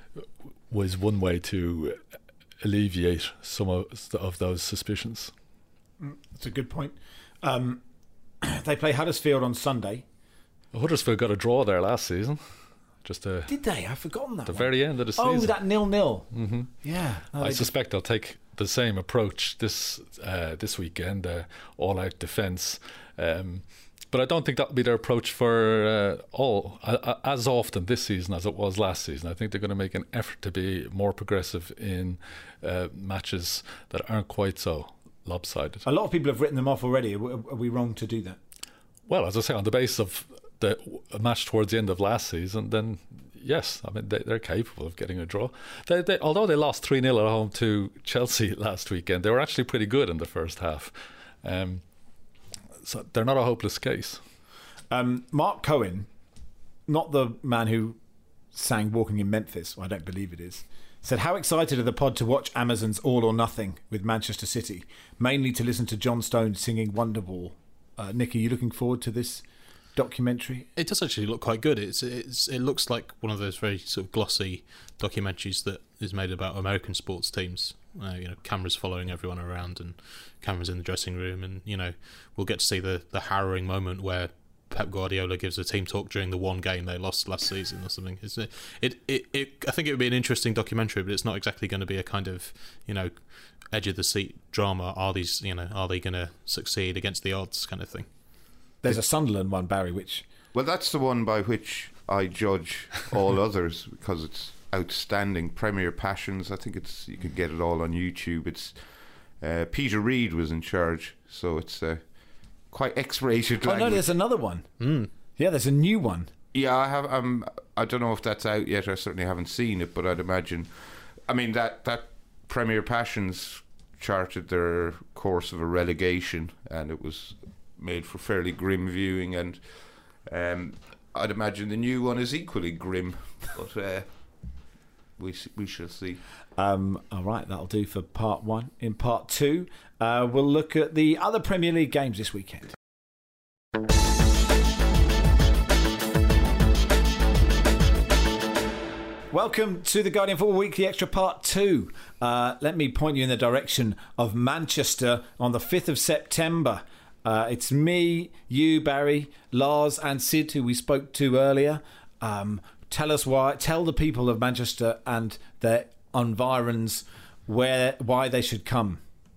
was one way to alleviate some of, of those suspicions. That's a good point. Um, they play Huddersfield on Sunday. Huddersfield got a draw there last season. Just uh, Did they? I've forgotten that. The one. very end of the season. Oh, that nil-nil. Mm-hmm. Yeah. No, I suspect they'll take the same approach this uh, this weekend, uh, all-out defence. Um, but I don't think that'll be their approach for uh, all uh, as often this season as it was last season. I think they're going to make an effort to be more progressive in uh, matches that aren't quite so lopsided. A lot of people have written them off already. Are we wrong to do that? Well, as I say, on the basis of the match towards the end of last season, then yes, I mean they, they're capable of getting a draw. They, they, although they lost three nil at home to Chelsea last weekend, they were actually pretty good in the first half. Um, so they're not a hopeless case. Um, Mark Cohen, not the man who sang "Walking in Memphis," well, I don't believe it is, said, how excited are the pod to watch Amazon's All or Nothing with Manchester City, mainly to listen to John Stone singing Wonderwall. Uh, Nick, are you looking forward to this documentary? It does actually look quite good. It's it's it looks like one of those very sort of glossy documentaries that is made about American sports teams. Uh, you know, cameras following everyone around and cameras in the dressing room, and you know, we'll get to see the the harrowing moment where Pep Guardiola gives a team talk during the one game they lost last season or something. It's, it, it, it, it, I think it would be an interesting documentary, but it's not exactly going to be a kind of, you know, edge of the seat drama. Are these, you know, are they going to succeed against the odds kind of thing? There's a Sunderland one, Barry, which... Well, that's the one by which I judge all others because it's outstanding. Premier Passions, I think it's you can get it all on YouTube. It's uh, Peter Reid was in charge, so it's... Uh, quite X-rated language. Oh no, there's another one. Mm. Yeah, there's a new one. Yeah, I have. Um, I don't know if that's out yet. I certainly haven't seen it, but I'd imagine. I mean, that that Premier Passions charted their course of a relegation, and it was made for fairly grim viewing. And um, I'd imagine the new one is equally grim, but uh, we we shall see. Um, all right, that'll do for part one. In part two, uh, we'll look at the other Premier League games this weekend. Welcome to the Guardian Football Weekly Extra Part two. Uh, let me point you in the direction of Manchester on the fifth of September. Uh, it's me, you, Barry, Lars and Sid, who we spoke to earlier. Um, tell us why. Tell the people of Manchester and their environs where why they should come.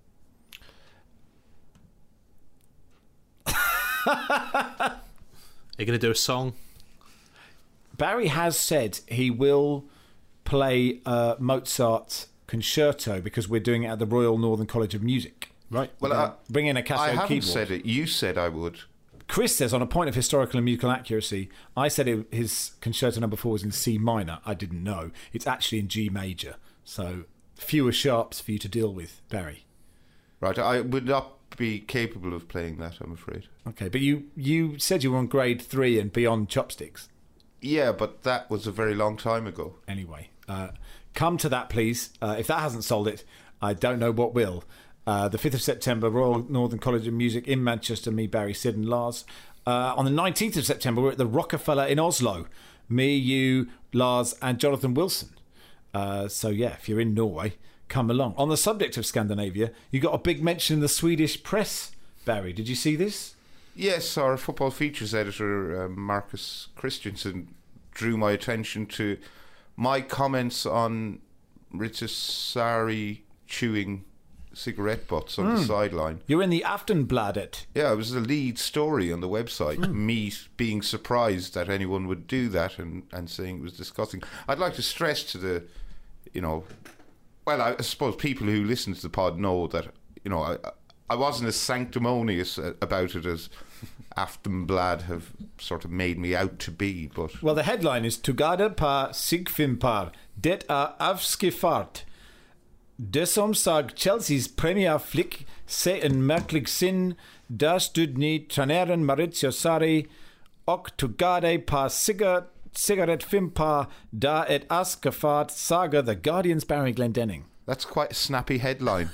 Are you going to do a song? Barry has said he will play uh, Mozart's concerto because we're doing it at the Royal Northern College of Music. Right. Well, I, bring in a Casio I haven't keyboard. said it. You said I would. Chris says, on a point of historical and musical accuracy, I said it, his concerto number four was in C minor. I didn't know. It's actually in G major. So fewer sharps for you to deal with, Barry. Right. I would not be capable of playing that, I'm afraid. Okay, but you, you said you were on grade three and beyond chopsticks. Yeah, but that was a very long time ago. Anyway, uh, come to that, please. Uh, if that hasn't sold it, I don't know what will. Uh, the fifth of September, Royal Northern College of Music in Manchester, me, Barry, Sid and Lars. Uh, on the nineteenth of September, we're at the Rockefeller in Oslo. Me, you, Lars and Jonathan Wilson. Uh, so, yeah, if you're in Norway, come along. On the subject of Scandinavia, you got a big mention in the Swedish press Barry, did you see this? Yes, our football features editor, uh, Marcus Christensen, drew my attention to my comments on Ritasari chewing cigarette butts on mm. the sideline. You're in the Aftonbladet. Yeah, it was the lead story on the website. Mm. Me being surprised that anyone would do that and, and saying it was disgusting. I'd like to stress to the, you know, well, I suppose people who listen to the pod know that, you know, I, I wasn't as sanctimonious about it as Aftonblad have sort of made me out to be. But well, the headline is Tugada pa Sigfimpar, det är avskiffart. Det som sag Chelseas Premier Flick se en märklig sin, där stod ni tränaren Maurizio Sarri och Tugade pa cigar cigarettfimpar, där ett avskiffart, saga The Guardian's Barry Glendenning. That's quite a snappy headline.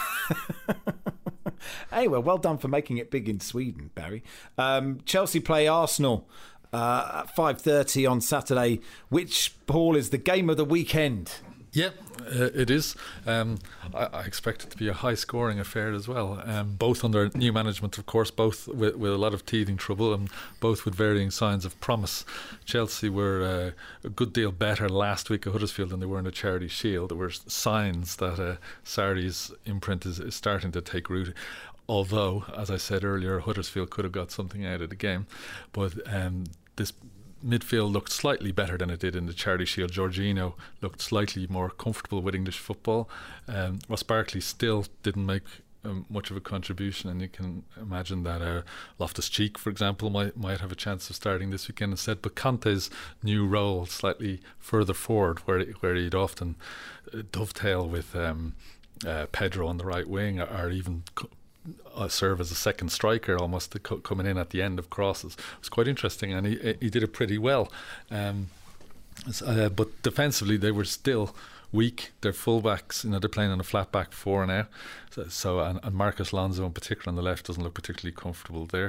Anyway, well done for making it big in Sweden, Barry. Um, Chelsea play Arsenal uh, at five thirty on Saturday, which, Paul, is the game of the weekend. Yeah, uh, it is. Um, I, I expect it to be a high-scoring affair as well. Um, both under new management, of course, both with, with a lot of teething trouble, and both with varying signs of promise. Chelsea were uh, a good deal better last week at Huddersfield than they were in the Charity Shield. There were signs that uh, Sarri's imprint is, is starting to take root. Although, as I said earlier, Huddersfield could have got something out of the game, but um, this midfield looked slightly better than it did in the Charity Shield. Jorginho looked slightly more comfortable with English football. Um, Ross Barkley still didn't make um, much of a contribution, and you can imagine that uh, Loftus-Cheek, for example, might might have a chance of starting this weekend instead. But Conte's new role, slightly further forward, where where he'd often uh, dovetail with um, uh, Pedro on the right wing, or, or even co- Uh, serve as a second striker, almost to co- coming in at the end of crosses. It was quite interesting, and he he did it pretty well. Um, uh, but defensively, they were still weak. Their fullbacks, you know, they're playing on a flat back four now. So, so and, and Marcus Alonso in particular on the left doesn't look particularly comfortable there.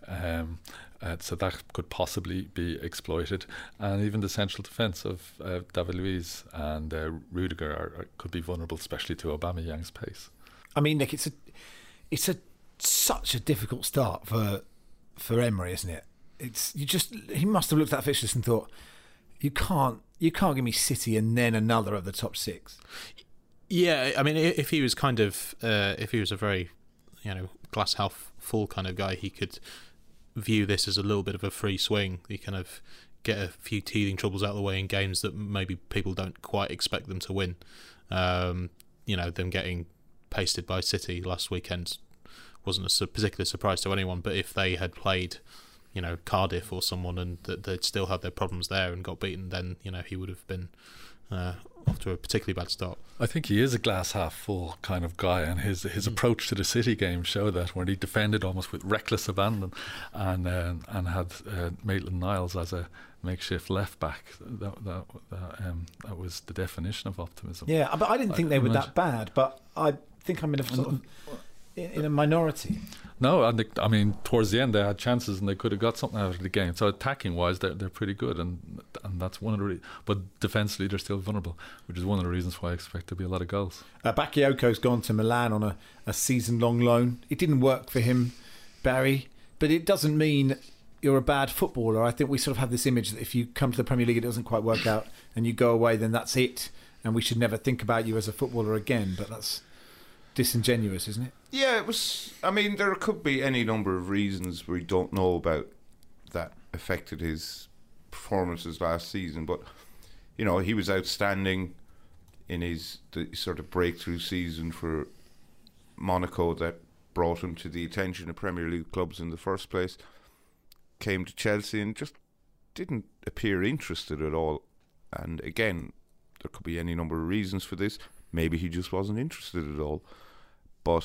Um, uh, so that could possibly be exploited. And even the central defence of uh, David Luiz and uh, Rudiger are, are, could be vulnerable, especially to Aubameyang's pace. I mean, Nick, it's a It's a such a difficult start for for Emery, isn't it? It's you just he must have looked at fixtures and thought, you can't you can't give me City and then another of the top six. Yeah, I mean, if he was kind of uh, if he was a very you know glass half full kind of guy, he could view this as a little bit of a free swing. He kind of get a few teething troubles out of the way in games that maybe people don't quite expect them to win. Um, you know, them getting pasted by City last weekend wasn't a particular surprise to anyone, but if they had played, you know, Cardiff or someone and that they'd still had their problems there and got beaten, then, you know, he would have been uh, off to a particularly bad start. I think he is a glass half full kind of guy, and his his mm. approach to the City game showed that, when he defended almost with reckless abandon and uh, and had uh, Maitland-Niles as a makeshift left back. That that that, um, that was the definition of optimism. Yeah, but I didn't think I, they were that bad. But I think I'm in a sort of in, in a minority. No, and they, I mean, towards the end they had chances and they could have got something out of the game. So attacking wise, they're they're pretty good, and and that's one of the. Re- but defensively, they're still vulnerable, which is one of the reasons why I expect there to be a lot of goals. Uh, Bakayoko's gone to Milan on a, a season-long loan. It didn't work for him, Barry, but it doesn't mean you're a bad footballer. I think we sort of have this image that if you come to the Premier League, it doesn't quite work out, and you go away, then that's it, and we should never think about you as a footballer again. But that's disingenuous, isn't it? Yeah, it was. I mean, there could be any number of reasons we don't know about that affected his performances last season, but you know, he was outstanding in his the sort of breakthrough season for Monaco that brought him to the attention of Premier League clubs in the first place. Came to Chelsea and just didn't appear interested at all. And again, there could be any number of reasons for this. Maybe he just wasn't interested at all. But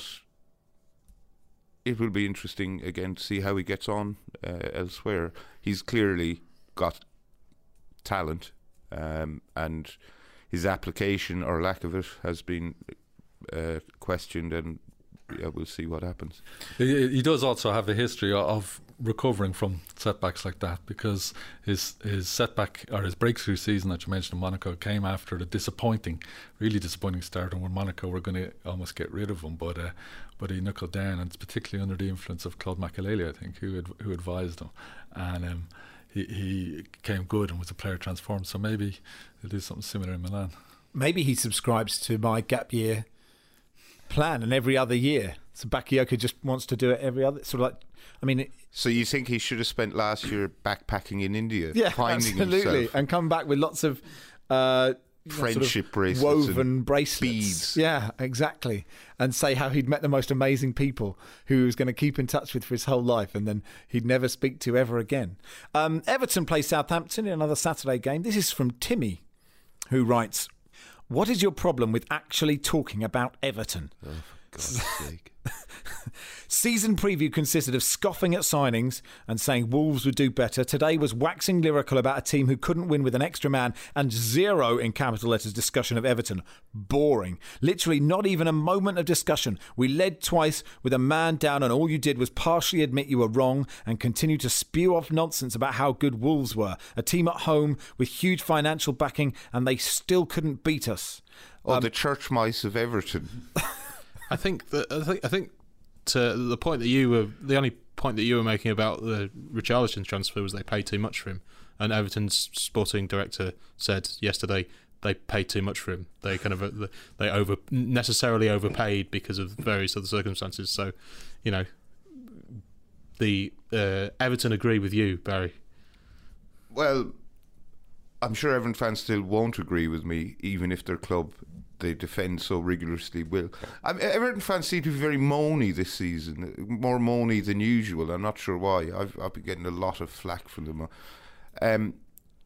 it will be interesting again to see how he gets on uh, elsewhere. He's clearly got talent, um, and his application or lack of it has been uh, questioned, and yeah, we'll see what happens. He, he does also have a history of recovering from setbacks like that, because his his setback or his breakthrough season that you mentioned in Monaco came after a disappointing, really disappointing start, and when Monaco were going to almost get rid of him, but uh, but he knuckled down, and it's particularly under the influence of Claude Makelele, I think, who ad, who advised him, and um, he he came good and was a player transformed. So maybe he'll do something similar in Milan. Maybe he subscribes to my gap year plan, and every other year. So Bakayoko just wants to do it every other, sort of like, I mean. It, so you think he should have spent last year backpacking in India, yeah, finding absolutely, himself, and come back with lots of uh, friendship sort of bracelets, woven bracelets, beads. Yeah, exactly, and say how he'd met the most amazing people who he was going to keep in touch with for his whole life, and then he'd never speak to ever again. Um, Everton play Southampton in another Saturday game. This is from Timmy, who writes, "What is your problem with actually talking about Everton?" Oh, for God's sake. Season preview consisted of scoffing at signings and saying Wolves would do better. Today was waxing lyrical about a team who couldn't win with an extra man, and zero, in capital letters, discussion of Everton. Boring. Literally not even a moment of discussion. We led twice with a man down, and all you did was partially admit you were wrong and continue to spew off nonsense about how good Wolves were. A team at home with huge financial backing, and they still couldn't beat us. Oh, um, the church mice of Everton. I think that I think I think to the point that you were the only point that you were making about the Richarlison transfer was they paid too much for him, and Everton's sporting director said yesterday they paid too much for him. They kind of they over necessarily overpaid because of various other circumstances. So, you know, the uh, Everton agree with you, Barry. Well, I'm sure Everton fans still won't agree with me, even if their club they defend so rigorously will. I mean, Everton fans seem to be very moany this season, more moany than usual. I'm not sure why. I've, I've been getting a lot of flack from them. Um,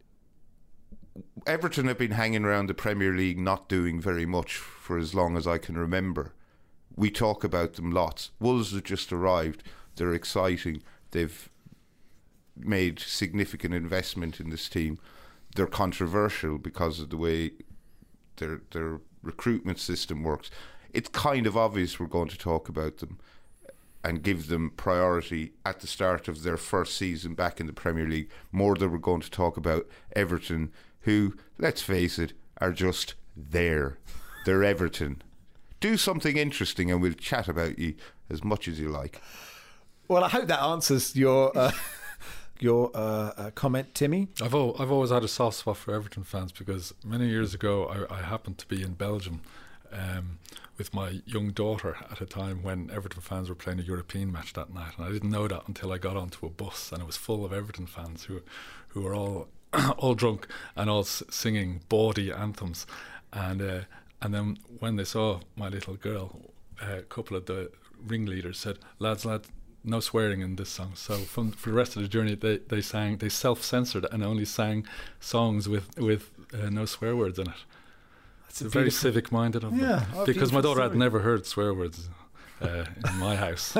Everton have been hanging around the Premier League not doing very much for as long as I can remember. We talk about them lots. Wolves have just arrived. They're exciting. They've made significant investment in this team. They're controversial because of the way their their recruitment system works. It's kind of obvious we're going to talk about them and give them priority at the start of their first season back in the Premier League, more than we're going to talk about Everton, who, let's face it, are just there. They're Everton. Do something interesting and we'll chat about you as much as you like. Well, I hope that answers your uh, your uh, uh, comment, Timmy. I've al- I've always had a soft spot for Everton fans because many years ago I, I happened to be in Belgium um, with my young daughter at a time when Everton fans were playing a European match that night, and I didn't know that until I got onto a bus and it was full of Everton fans who who were all all drunk and all s- singing bawdy anthems, and uh, and then when they saw my little girl, a couple of the ringleaders said, "Lads, lads, no swearing in this song." So from for the rest of the journey, they, they sang, they self-censored and only sang songs with with uh, no swear words in it. It's very civic-minded of yeah, them, because my daughter story. had never heard swear words uh, in my house.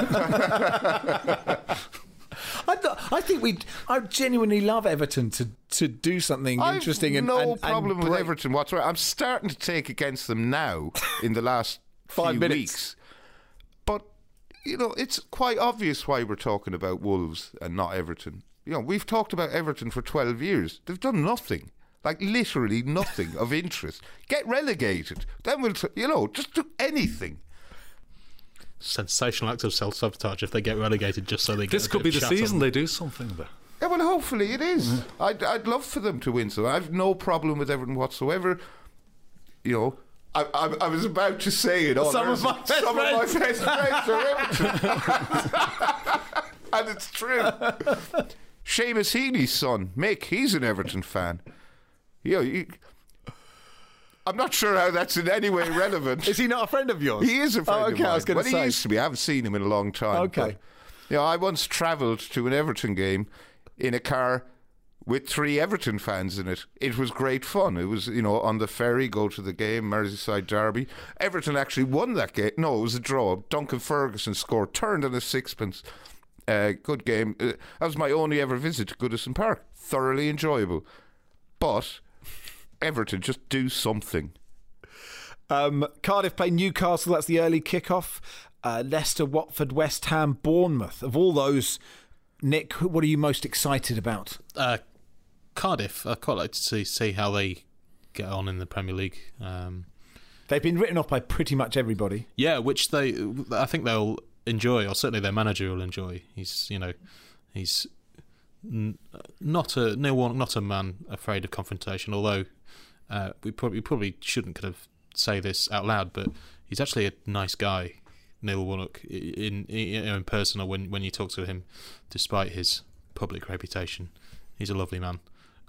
I, th- I think we. I genuinely love Everton to, to do something I've interesting. And no and, problem and with break. Everton whatsoever. I'm starting to take against them now in the last five few minutes. weeks, but you know it's quite obvious why we're talking about Wolves and not Everton. You know, we've talked about Everton for twelve years. They've done nothing. Like literally nothing of interest. Get relegated, then we'll. T- you know, just do anything. Sensational act of self-sabotage if they get relegated just so they get this could be the season they do something there. Yeah, well, hopefully it is. Mm-hmm. I'd, I'd love for them to win, so I've no problem with Everton whatsoever. You know, I, I, I was about to say it. Some of my best some friends. of my best friends are Everton. And it's true. Seamus Heaney's son, Mick, he's an Everton fan. You know, you, I'm not sure how that's in any way relevant. Is he not a friend of yours? He is a friend oh, okay, of mine. I was going well, to say. he used to be. I haven't seen him in a long time. Okay. But, you know, I once travelled to an Everton game in a car with three Everton fans in it. It was great fun. It was, you know, on the ferry, go to the game, Merseyside derby. Everton actually won that game. No, it was a draw. Duncan Ferguson scored, turned on a sixpence. Uh, good game. Uh, that was my only ever visit to Goodison Park. Thoroughly enjoyable. But Everton, just do something. Um, Cardiff play Newcastle. That's the early kickoff. Uh, Leicester, Watford, West Ham, Bournemouth. Of all those, Nick, what are you most excited about? Uh, Cardiff. I'd quite like to see see how they get on in the Premier League. Um, They've been written off by pretty much everybody. Yeah, which they, I think they'll enjoy, or certainly their manager will enjoy. He's, you know, he's n- not a no one, not a man afraid of confrontation. Although uh, we probably we probably shouldn't kind of say this out loud, but he's actually a nice guy, Neil Warnock, in in, in person or when when you talk to him, despite his public reputation. He's a lovely man.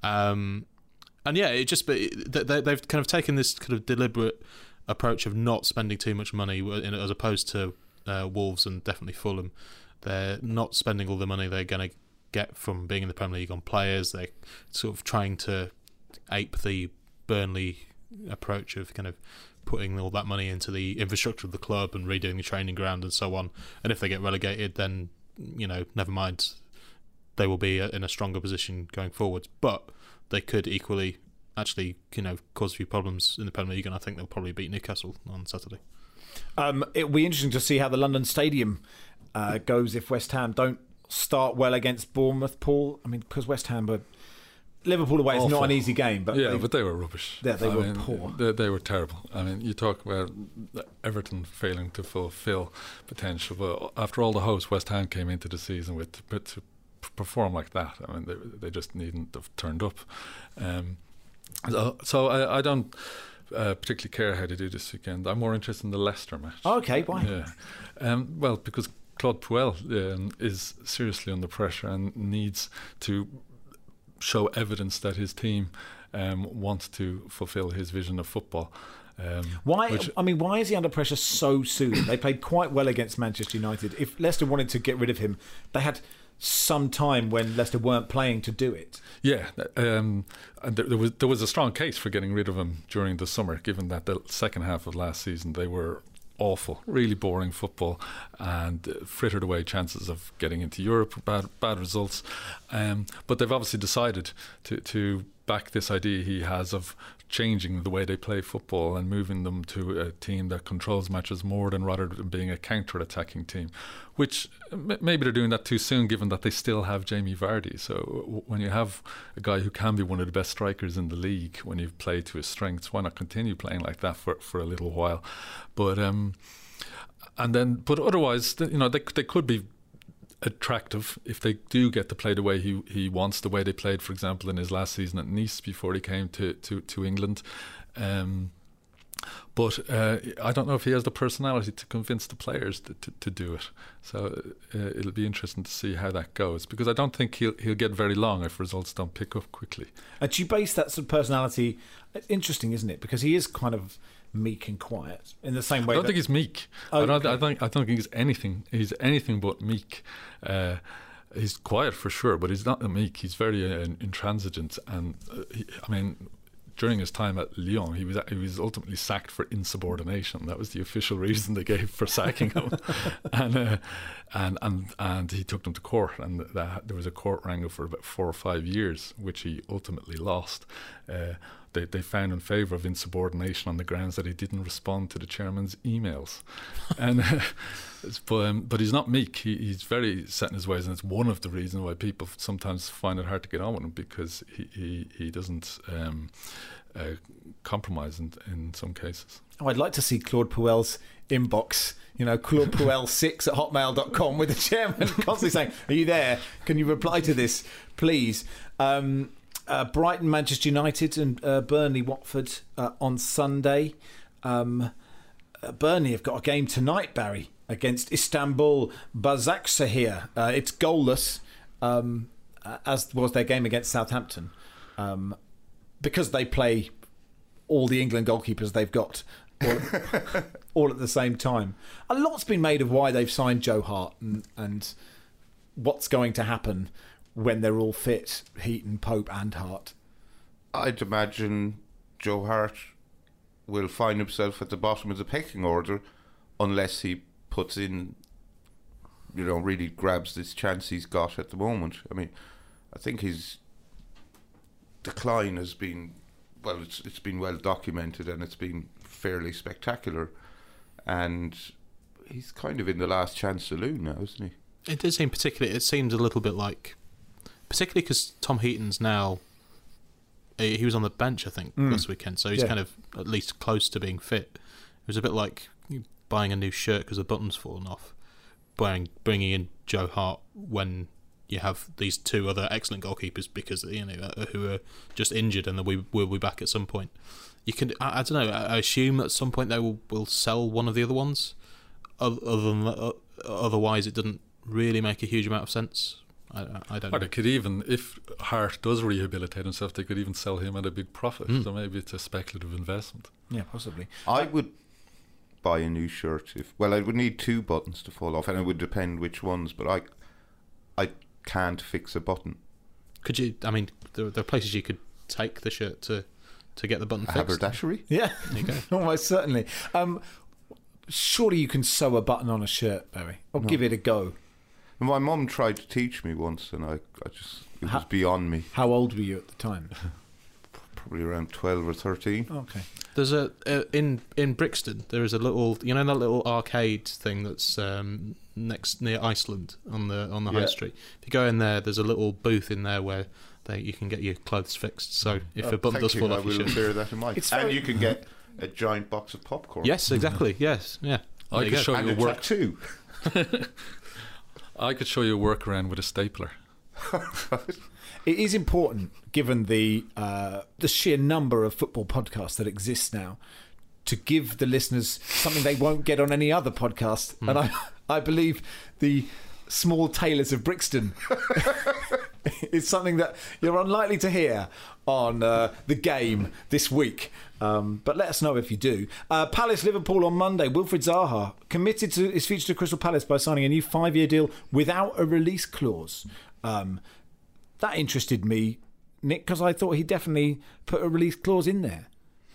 Um, and yeah, it just they, they've kind of taken this kind of deliberate approach of not spending too much money, as opposed to uh, Wolves and definitely Fulham. They're not spending all the money they're going to get from being in the Premier League on players. They're sort of trying to ape the Burnley approach of kind of putting all that money into the infrastructure of the club and redoing the training ground and so on. And if they get relegated, then, you know, never mind. They will be in a stronger position going forward. But they could equally actually, you know, cause a few problems in the Premier League, and I think they'll probably beat Newcastle on Saturday. Um, it'll be interesting to see how the London Stadium uh, goes if West Ham don't start well against Bournemouth, Paul. I mean, because West Ham were... Liverpool away is not an easy game. But yeah, they, but they were rubbish. Yeah, they I were mean, poor. They, they were terrible. I mean, you talk about Everton failing to fulfil potential, but after all the hopes West Ham came into the season with, but to perform like that, I mean, they they just needn't have turned up. Um, so, so I, I don't uh, particularly care how they do this weekend. I'm more interested in the Leicester match. Oh, okay, why? Yeah, um, well, because Claude Puel um, is seriously under pressure and needs to show evidence that his team um, wants to fulfil his vision of football. Um, why? which, I mean, why is he under pressure so soon? They played quite well against Manchester United. If Leicester wanted to get rid of him, they had some time when Leicester weren't playing to do it. Yeah, um, and there, there was there was a strong case for getting rid of him during the summer, given that the second half of last season they were awful, really boring football, and uh, frittered away chances of getting into Europe, bad bad results. Um, but they've obviously decided to to back this idea he has of changing the way they play football and moving them to a team that controls matches more than rather than being a counter-attacking team, which m- maybe they're doing that too soon given that they still have Jamie Vardy. So w- when you have a guy who can be one of the best strikers in the league when you've played to his strengths, why not continue playing like that for, for a little while? But um, and then but otherwise, you know, they they could be attractive if they do get to play the way he he wants, the way they played, for example, in his last season at Nice before he came to to, to England. Um, but uh, I don't know if he has the personality to convince the players to, to, to do it. So uh, it'll be interesting to see how that goes, because I don't think he'll he'll get very long if results don't pick up quickly. And do you base that sort of personality? Interesting, isn't it? Because he is kind of meek and quiet in the same way. I don't that, think he's meek. Oh, I don't. okay. I think. I don't think he's anything. He's anything but meek. Uh, he's quiet for sure, but he's not meek. He's very uh, intransigent, and uh, he, I mean, during his time at Lyon, he was he was ultimately sacked for insubordination. That was the official reason they gave for sacking him, and uh, and and and he took them to court, and that, there was a court wrangle for about four or five years, which he ultimately lost. Uh, They, they found in favour of insubordination on the grounds that he didn't respond to the chairman's emails, and uh, but um, but he's not meek. He, he's very set in his ways, and it's one of the reasons why people sometimes find it hard to get on with him, because he he, he doesn't um, uh, compromise in, in some cases. Oh, I'd like to see Claude Puel's inbox. You know, Claude Puel six at hotmail dot com with the chairman constantly saying, "Are you there? Can you reply to this, please?" Um, Uh, Brighton, Manchester United, and uh, Burnley, Watford uh, on Sunday. Um, uh, Burnley have got a game tonight, Barry, against Istanbul Başakşehir. Uh, it's goalless, um, as was their game against Southampton, um, because they play all the England goalkeepers they've got all, all at the same time. A lot's been made of why they've signed Joe Hart and, and what's going to happen when they're all fit, Heaton, Pope and Hart. I'd imagine Joe Hart will find himself at the bottom of the pecking order unless he puts in, you know, really grabs this chance he's got at the moment. I mean, I think his decline has been, well, it's it's been well documented, and it's been fairly spectacular, and he's kind of in the last chance saloon now, isn't he? It does seem particularly. It seems a little bit like, particularly because Tom Heaton's now. He was on the bench, I think, mm. last weekend, so he's yeah. kind of at least close to being fit. It was a bit like buying a new shirt because the button's fallen off, buying bringing in Joe Hart when you have these two other excellent goalkeepers because you know who are just injured and we will be back at some point. You can, I, I don't know. I assume at some point they will, will sell one of the other ones. Other than that, otherwise, it doesn't really make a huge amount of sense. I, I don't or know. They could even, if Hart does rehabilitate himself, they could even sell him at a big profit. Mm. So maybe it's a speculative investment. Yeah, possibly. I would buy a new shirt if. Well, I would need two buttons to fall off, and it would depend which ones. But I, I can't fix a button. Could you? I mean, there, there are places you could take the shirt to, to get the button a fixed. Haberdashery. Yeah, there you go. Almost certainly. Um, surely you can sew a button on a shirt, Barry, or no. give it a go. My mum tried to teach me once, and I, I just it how, was beyond me. How old were you at the time? Probably around twelve or thirteen. Okay. There's a uh, in in Brixton. There is a little, you know, that little arcade thing that's um, next near Iceland on the on the yeah. high street. If you go in there, there's a little booth in there where they you can get your clothes fixed. So if oh, a button does you, fall I off, you will should bear that in mind. It's and very... you can get a giant box of popcorn. Yes, exactly. Yes, yeah. I there could show and you a work tattoo. I could show you a workaround with a stapler. It is important, given the uh, the sheer number of football podcasts that exist now, to give the listeners something they won't get on any other podcast. Mm. And I, I believe the Small Tailors of Brixton is something that you're unlikely to hear on uh, The Game this week. Um, but let us know if you do. Uh, Palace Liverpool on Monday. Wilfried Zaha committed to his future to Crystal Palace by signing a new five-year deal without a release clause. Um, that interested me, Nick, because I thought he definitely put a release clause in there.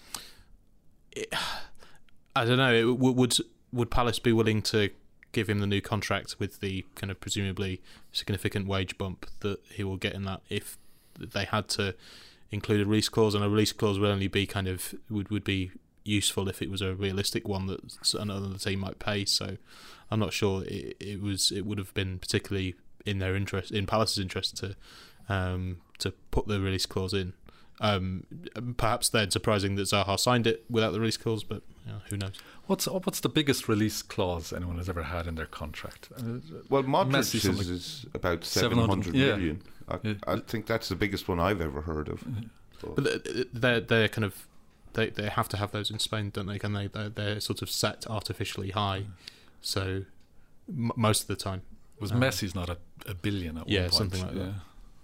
It, I don't know. It, would would Palace be willing to give him the new contract with the kind of presumably significant wage bump that he will get in that if they had to include a release clause? And a release clause would only be kind of would, would be useful if it was a realistic one that another team might pay. So I'm not sure it, it was it would have been particularly in their interest, in Palace's interest, to um, to put the release clause in. Um, perhaps then surprising that Zaha signed it without the release clause, but you know, who knows? What's what's the biggest release clause anyone has ever had in their contract? Well, Modric's is, is about seven hundred million. Yeah. I, yeah. I think that's the biggest one I've ever heard of. But, but they're they're kind of they they have to have those in Spain, don't they? Can they? They're, they're sort of set artificially high, so m- most of the time. Was um, Messi's not a, a billion at yeah, one point? something like yeah. that.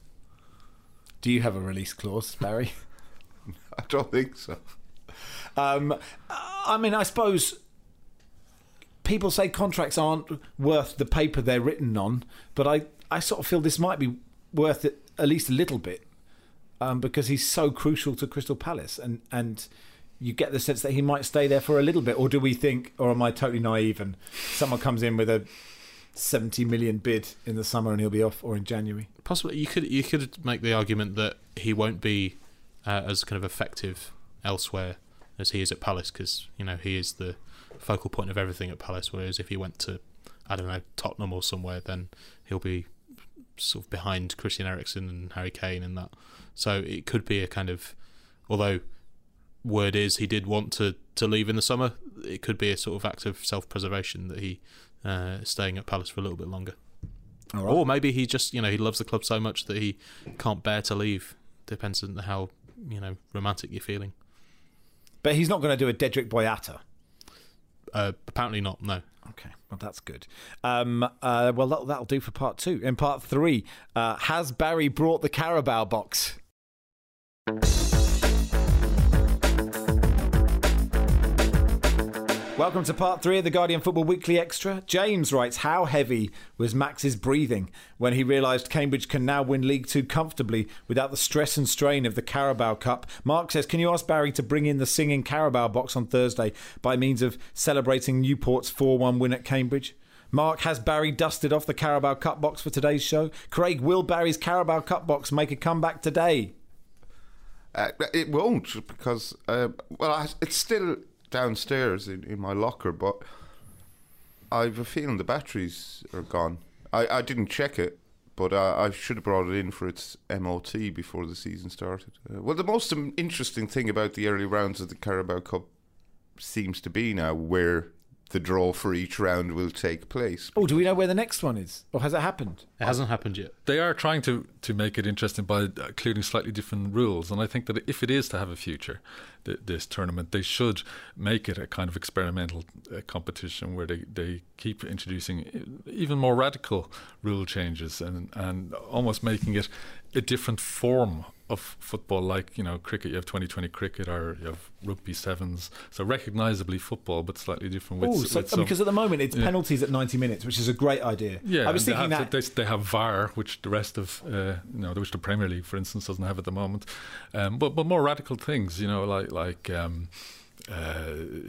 Do you have a release clause, Barry? I don't think so. Um, I mean, I suppose people say contracts aren't worth the paper they're written on, but I, I sort of feel this might be worth it at least a little bit um, because he's so crucial to Crystal Palace, and, and you get the sense that he might stay there for a little bit. Or do we think, or am I totally naive and someone comes in with a seventy million bid in the summer and he'll be off, or in January? Possibly, you could you could make the argument that he won't be uh, as kind of effective elsewhere as he is at Palace, because you know he is the focal point of everything at Palace. Whereas if he went to, I don't know, Tottenham or somewhere, then he'll be sort of behind Christian Eriksen and Harry Kane and that. So it could be a kind of, although word is he did want to, to leave in the summer, it could be a sort of act of self-preservation that he uh, is staying at Palace for a little bit longer. All right. Or maybe he just, you know, he loves the club so much that he can't bear to leave. Depends on how, you know, romantic you're feeling. But he's not going to do a Dedrick Boyata. Uh, apparently not, no. Okay, well, that's good. Um, uh, well, that'll, that'll do for part two. In part three, uh, has Barry brought the Carabao box? Welcome to part three of the Guardian Football Weekly Extra. James writes, how heavy was Max's breathing when he realised Cambridge can now win League Two comfortably without the stress and strain of the Carabao Cup? Mark says, can you ask Barry to bring in the singing Carabao box on Thursday by means of celebrating Newport's four one win at Cambridge? Mark, has Barry dusted off the Carabao Cup box for today's show? Craig, will Barry's Carabao Cup box make a comeback today? Uh, it won't, because, uh, well, it's still... downstairs in, in my locker, but I've a feeling the batteries are gone. I, I didn't check it, but I, I should have brought it in for its M O T before the season started. Uh, well, the most um, interesting thing about the early rounds of the Carabao Cup seems to be now where the draw for each round will take place. Oh, do we know where the next one is? Or has it happened? It hasn't happened yet. They are trying to, to make it interesting by including slightly different rules. And I think that if it is to have a future, th- this tournament, they should make it a kind of experimental uh, competition where they, they keep introducing even more radical rule changes and, and almost making it a different form of football, like, you know, cricket. You have twenty twenty cricket, or you have rugby sevens, so recognisably football but slightly different. With, oh, so, with some, because at the moment it's yeah. penalties at ninety minutes, which is a great idea. Yeah, I was thinking they have, that they, they have V A R, which the rest of uh, you know, which the Premier League, for instance, doesn't have at the moment. Um, but but more radical things, you know, like like um, uh,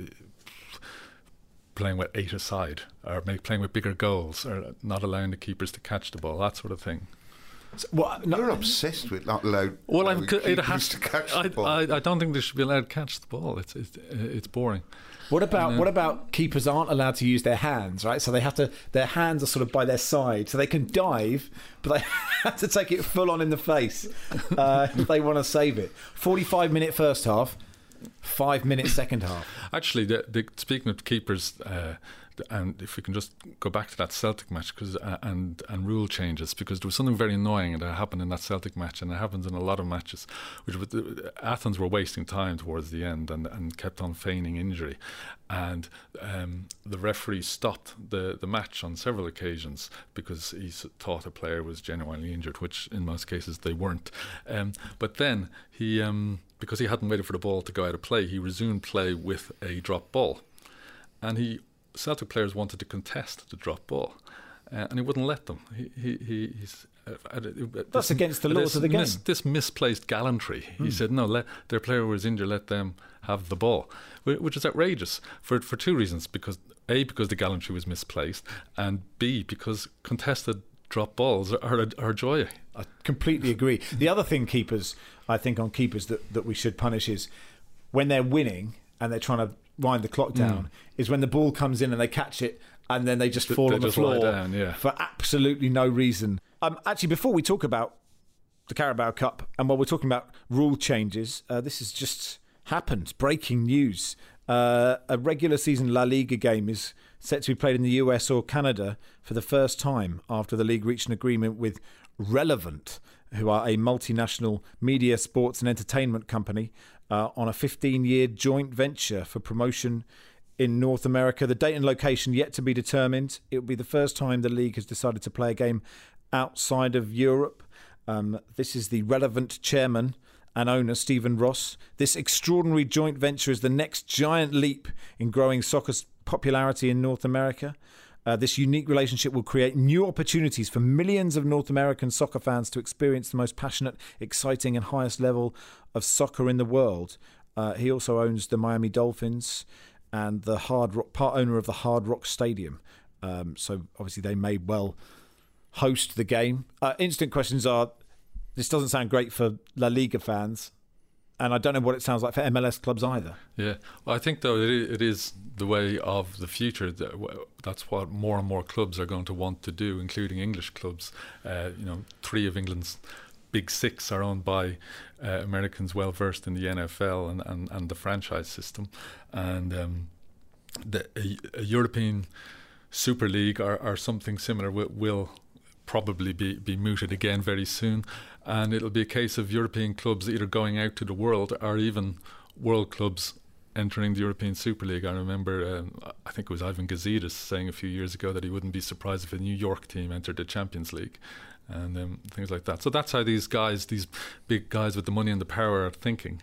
playing with eight aside, or make, playing with bigger goals, or not allowing the keepers to catch the ball, that sort of thing. So, well, no, You're obsessed with not allowed. Well, allowing I'm, it keepers has to catch the I, ball. I, I don't think they should be allowed to catch the ball. It's it's, it's boring. What about And, uh, what about keepers aren't allowed to use their hands, right? So they have to, their hands are sort of by their side, so they can dive, but they have to take it full on in the face uh, if they want to save it. forty-five minute first half, five minute second half. Actually, the, the, speaking of keepers, uh, and if we can just go back to that Celtic match, because uh, and and rule changes, because there was something very annoying that happened in that Celtic match, and it happens in a lot of matches, which was, uh, Athens were wasting time towards the end and, and kept on feigning injury, and um, the referee stopped the, the match on several occasions because he thought a player was genuinely injured, which in most cases they weren't. Um, but then he, um, because he hadn't waited for the ball to go out of play, he resumed play with a drop ball, and he. Celtic players wanted to contest the drop ball, uh, and he wouldn't let them. He, he, he, he's, uh, uh, That's this, against the laws this, of the game. Mis, this misplaced gallantry. Mm. He said, no, let, their player was injured, let them have the ball, which is outrageous for for two reasons. Because A, because the gallantry was misplaced, and B, because contested drop balls are a, are a joy. I completely agree. The other thing keepers, I think on keepers that, that we should punish is when they're winning and they're trying to wind the clock down, mm. is when the ball comes in and they catch it and then they just fall they on the just floor lie down, yeah. for absolutely no reason. Um, actually, before we talk about the Carabao Cup and while we're talking about rule changes, uh, this has just happened. Breaking news. Uh, a regular season La Liga game is set to be played in the U S or Canada for the first time after the league reached an agreement with Relevant, who are a multinational media, sports and entertainment company, uh, on a fifteen-year joint venture for promotion in North America. The date and location yet to be determined. It will be the first time the league has decided to play a game outside of Europe. Um, this is the Relevant chairman and owner, Stephen Ross. This extraordinary joint venture is the next giant leap in growing soccer's popularity in North America. Uh, this unique relationship will create new opportunities for millions of North American soccer fans to experience the most passionate, exciting and highest level of soccer in the world. Uh, he also owns the Miami Dolphins and the Hard Rock, part owner of the Hard Rock Stadium. Um, so obviously they may well host the game. Uh, instant questions are, this doesn't sound great for La Liga fans. And I don't know what it sounds like for M L S clubs either. Yeah, well, I think though it is, it is the way of the future. That's what more and more clubs are going to want to do, including English clubs. Uh, you know, three of England's big six are owned by uh, Americans well versed in the N F L and, and, and the franchise system, and um, the a, a European Super League or, or something similar will, will probably be, be mooted again very soon. And it'll be a case of European clubs either going out to the world or even world clubs entering the European Super League. I remember, um, I think it was Ivan Gazidis saying a few years ago that he wouldn't be surprised if a New York team entered the Champions League and um, things like that. So that's how these guys, these big guys with the money and the power are thinking.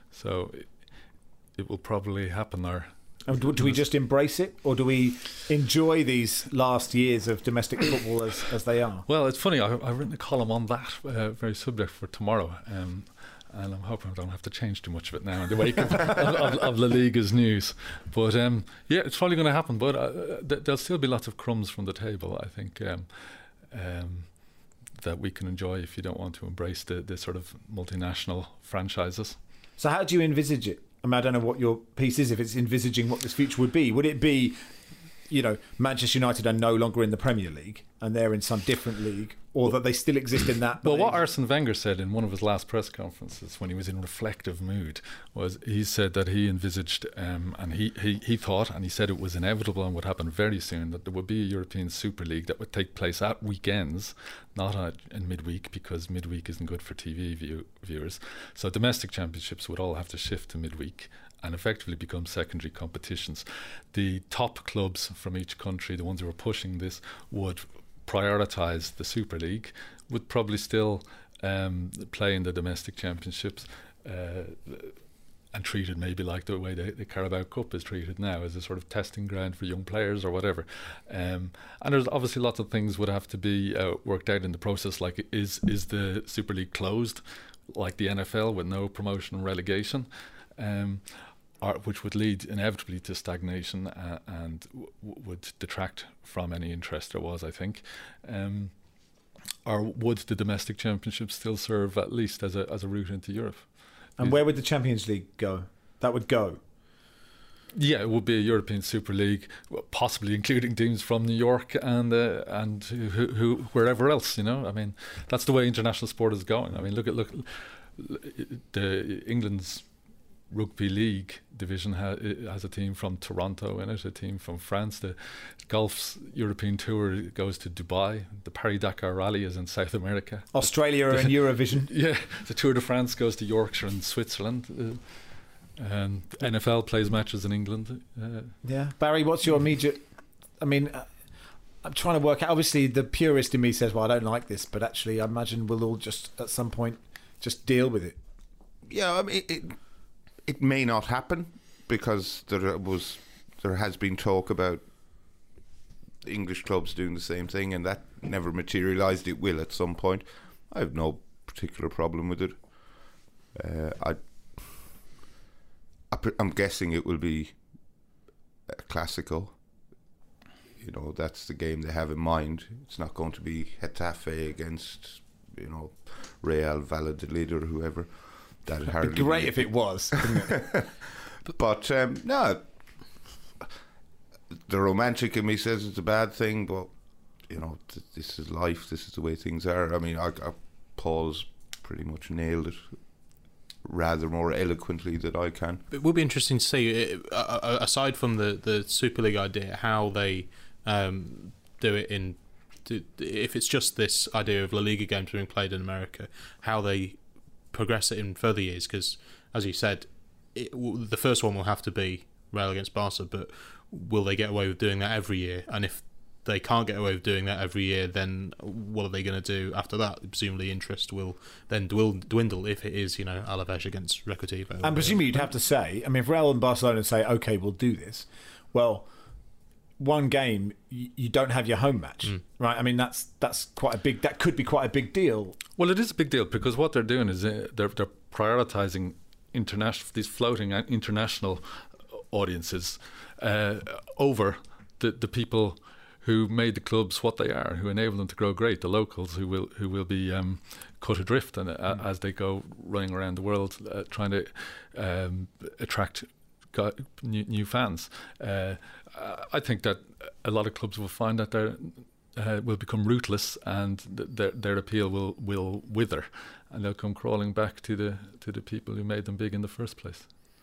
So it, it will probably happen. Or do, do we just embrace it, or do we enjoy these last years of domestic football as, as they are? Well, it's funny. I, I've written a column on that uh, very subject for tomorrow, um, and I'm hoping I don't have to change too much of it now in the wake of, of, of, of La Liga's news. But um, yeah, it's probably going to happen. But uh, th- there'll still be lots of crumbs from the table, I think, um, um, that we can enjoy if you don't want to embrace the, the sort of multinational franchises. So how do you envisage it? I mean, I don't know what your piece is, if it's envisaging what this future would be. Would it be, you know, Manchester United are no longer in the Premier League and they're in some different league, or that they still exist in that? Well, what Arsene Wenger said in one of his last press conferences when he was in reflective mood was he said that he envisaged um, and he, he, he thought, and he said it was inevitable and would happen very soon, that there would be a European Super League that would take place at weekends, not at, in midweek, because midweek isn't good for T V view, viewers. So domestic championships would all have to shift to midweek and effectively become secondary competitions. The top clubs from each country, the ones who are pushing this, would prioritise the Super League, would probably still um, play in the domestic championships uh, and treat it maybe like the way the, the Carabao Cup is treated now, as a sort of testing ground for young players or whatever. Um, and there's obviously lots of things would have to be uh, worked out in the process, like is is the Super League closed like the N F L with no promotion and relegation? Um, Or, which would lead inevitably to stagnation uh, and w- would detract from any interest there was, I think. Um, or would the domestic championship still serve at least as a as a route into Europe? And where would the Champions League go? That would go? Yeah, it would be a European Super League, possibly including teams from New York and uh, and who, who wherever else. You know, I mean, that's the way international sport is going. I mean, look at look, the England's Rugby League division ha- has a team from Toronto in it, a team from France. The golf's European Tour goes to Dubai. The Paris-Dakar Rally is in South America. Australia are in Eurovision. Yeah, the Tour de France goes to Yorkshire and Switzerland. Uh, and the N F L plays matches in England. Uh, yeah. Barry, what's your immediate... I mean, uh, I'm trying to work out... Obviously, the purist in me says, well, I don't like this, but actually, I imagine we'll all just, at some point, just deal with it. Yeah, I mean... It, It may not happen, because there was, there has been talk about English clubs doing the same thing, and that never materialised. It will at some point. I have no particular problem with it. Uh, I, I, I'm guessing it will be a Classical. You know, that's the game they have in mind. It's not going to be Getafe against, you know, Real Valladolid or whoever. That'd hardly be great be. if it was, wouldn't it? But um, no, the romantic in me says it's a bad thing, but you know, th- this is life. This is the way things are. I mean, I, I, Paul's pretty much nailed it rather more eloquently than I can. It would be interesting to see, uh, aside from the, the Super League idea, how they um, do it in. Do, if it's just this idea of La Liga games being played in America, how they progress it in further years, because as you said, it, the first one will have to be Real against Barca, but will they get away with doing that every year? And if they can't get away with doing that every year, then what are they going to do after that? Presumably interest will then dwindle if it is, you know, Alaves against Recreativo. And presumably you'd have to say, I mean, if Real and Barcelona say, okay, we'll do this, well, one game you don't have your home match, mm. right? I mean, that's that's quite a big. That could be quite a big deal. Well, it is a big deal, because what they're doing is uh, they're they're prioritising international these floating international audiences uh, over the the people who made the clubs what they are, who enable them to grow great. The locals who will who will be um, cut adrift and uh, mm. as they go running around the world uh, trying to um, attract new, new fans. Uh, I think that a lot of clubs will find that they uh, will become rootless, and th- their their appeal will, will wither, and they'll come crawling back to the to the people who made them big in the first place.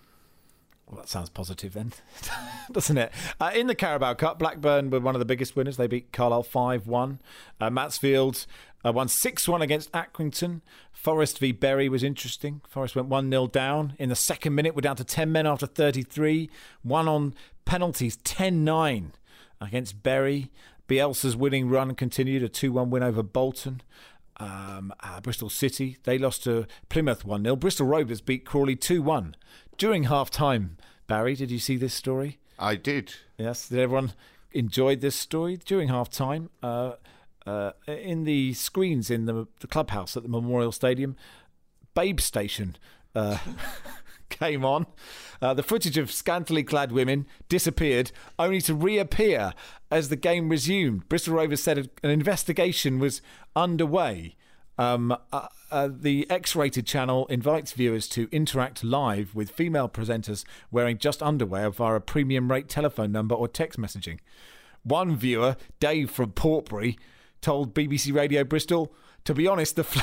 Well, that sounds positive then, doesn't it? Uh, in the Carabao Cup, Blackburn were one of the biggest winners. They beat Carlisle five one. Uh, Mansfield uh, won six one against Accrington. Forest v Bury was interesting. Forest went one nil down. In the second minute, we're down to ten men after thirty-three. One on penalties, ten nine against Bury. Bielsa's winning run continued, a two one win over Bolton. Um, uh, Bristol City, they lost to Plymouth one nil. Bristol Rovers beat Crawley two one. During half-time, Barry, did you see this story? I did. Yes, did everyone enjoy this story? During half-time, uh, uh, in the screens in the, the clubhouse at the Memorial Stadium, Babe Station uh, came on. Uh, the footage of scantily clad women disappeared, only to reappear as the game resumed. Bristol Rovers said an investigation was underway Um, uh, uh, the X-rated channel invites viewers to interact live with female presenters wearing just underwear via a premium rate telephone number or text messaging. One viewer, Dave from Portbury, told B B C Radio Bristol, to be honest, the fl-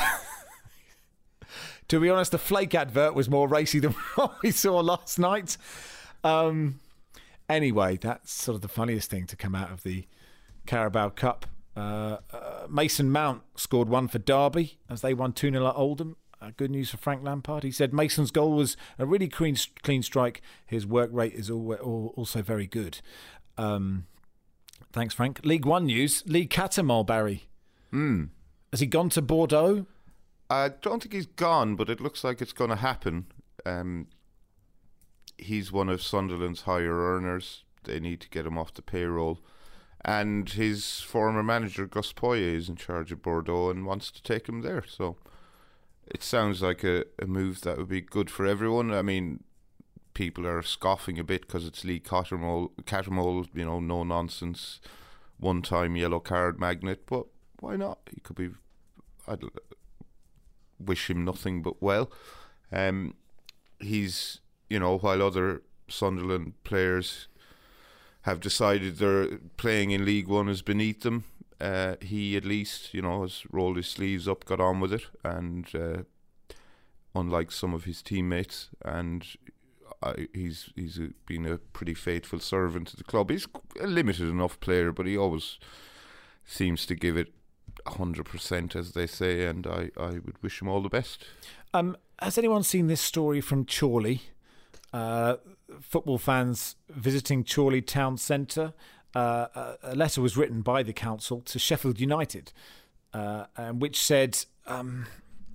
to be honest, the Flake advert was more racy than what we saw last night. Um, anyway, that's sort of the funniest thing to come out of the Carabao Cup. Uh, uh, Mason Mount scored one for Derby as they won two nil at Oldham. Uh, good news for Frank Lampard. He said Mason's goal was a really clean, clean strike. His work rate is al- also very good. Um, thanks, Frank. League One news. Lee Cattermole, Barry. Mm. Has he gone to Bordeaux? I don't think he's gone, but it looks like it's going to happen. Um, he's one of Sunderland's higher earners. They need to get him off the payroll. And his former manager, Gus Poyet, is in charge of Bordeaux and wants to take him there. So it sounds like a, a move that would be good for everyone. I mean, people are scoffing a bit because it's Lee Cattermole, Cattermole, you know, no nonsense, one-time yellow card magnet. But why not? He could be... I'd wish him nothing but well. Um, he's, you know, while other Sunderland players have decided they're playing in League One is beneath them, uh, he at least, you know, has rolled his sleeves up, got on with it, and uh, unlike some of his teammates, and I, he's he's a, been a pretty faithful servant to the club. He's a limited enough player, but he always seems to give it one hundred percent, as they say, and I, I would wish him all the best. Um, has anyone seen this story from Chorley? Uh, football fans visiting Chorley Town Centre. Uh, a letter was written by the council to Sheffield United, uh, which said, um,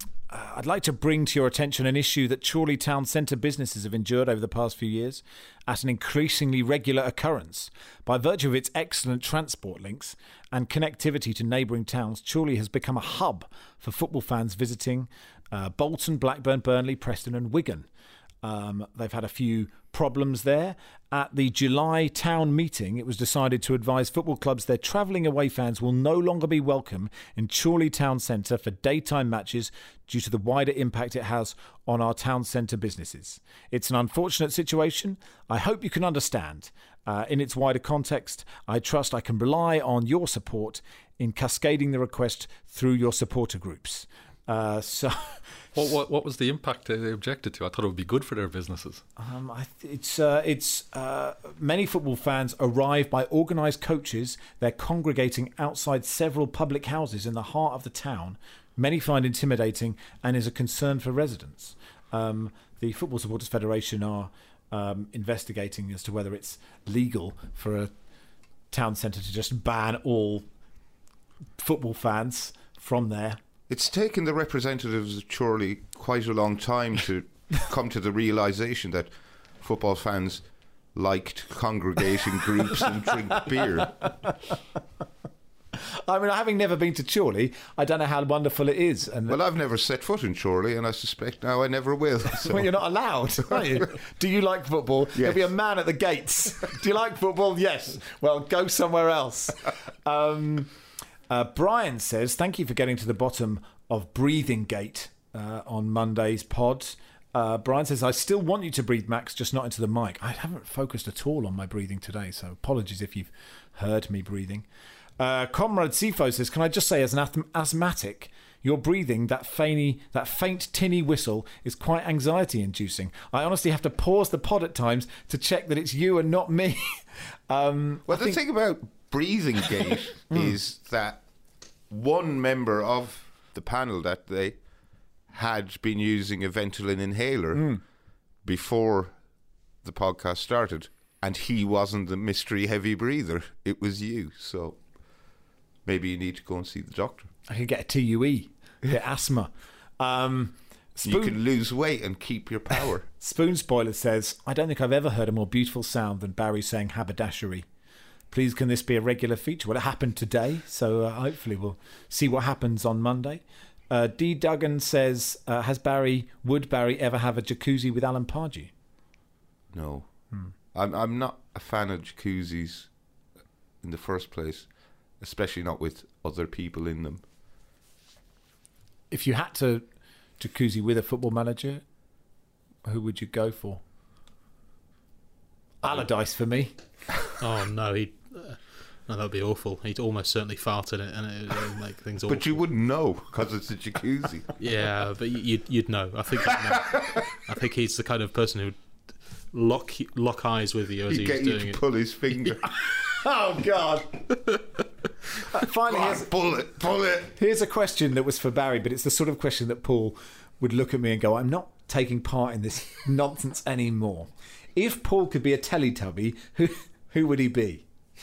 I'd like to bring to your attention an issue that Chorley Town Centre businesses have endured over the past few years at an increasingly regular occurrence. By virtue of its excellent transport links and connectivity to neighbouring towns, Chorley has become a hub for football fans visiting uh, Bolton, Blackburn, Burnley, Preston and Wigan. Um, they've had a few problems there. At the July town meeting, it was decided to advise football clubs their travelling away fans will no longer be welcome in Chorley Town Centre for daytime matches due to the wider impact it has on our town centre businesses. It's an unfortunate situation. I hope you can understand. Uh, in its wider context, I trust I can rely on your support in cascading the request through your supporter groups. Uh, so, what, what what was the impact they objected to? I thought it would be good for their businesses. Um, I th- it's uh, it's uh, many football fans arrive by organised coaches. They're congregating outside several public houses in the heart of the town. Many find intimidating and is a concern for residents. Um, the Football Supporters Federation are um, investigating as to whether it's legal for a town centre to just ban all football fans from there. It's taken the representatives of Chorley quite a long time to come to the realisation that football fans like to congregate in groups and drink beer. I mean, having never been to Chorley, I don't know how wonderful it is. And well, I've never set foot in Chorley, and I suspect now I never will. So. Well, you're not allowed, are you? Do you like football? Yes. There'll be a man at the gates. Do you like football? Yes. Well, go somewhere else. Um, uh, Brian says, thank you for getting to the bottom of Breathing Gate uh, on Monday's pod. Uh, Brian says, I still want you to breathe, Max, just not into the mic. I haven't focused at all on my breathing today, so apologies if you've heard me breathing. Uh, Comrade Sifo says, can I just say, as an asth- asthmatic, your breathing, that fainy, that faint tinny whistle, is quite anxiety-inducing. I honestly have to pause the pod at times to check that it's you and not me. um, well, I the think- thing about Breathing Gate is that one member of the panel that they had been using a Ventolin inhaler mm. before the podcast started, and he wasn't the mystery heavy breather. It was you. So maybe you need to go and see the doctor. I could get a T U E, get asthma. Um, Spoon- you can lose weight and keep your power. Spoon Spoiler says, I don't think I've ever heard a more beautiful sound than Barry saying haberdashery. Please, can this be a regular feature? Well, it happened today, so uh, hopefully we'll see what happens on Monday. Uh, D. Duggan says, uh, has Barry, would Barry ever have a jacuzzi with Alan Pardew? No. Hmm. I'm I'm not a fan of jacuzzis in the first place, especially not with other people in them. if you had to jacuzzi with a football manager, who would you go for? Allardyce for me. Oh no, he. Uh, no, that would be awful. He'd almost certainly fart in it, and it would make things awful. But you wouldn't know because it's a jacuzzi. Yeah, but you'd you'd know. I think. You'd know. I think he's the kind of person who'd lock lock eyes with you as He'd he get was you doing to it. pull his finger. Oh God! Uh, finally, here's, pull it, pull it. here's a question that was for Barry, but it's the sort of question that Paul would look at me and go, "I'm not taking part in this nonsense anymore." If Paul could be a Teletubby, who who would he be?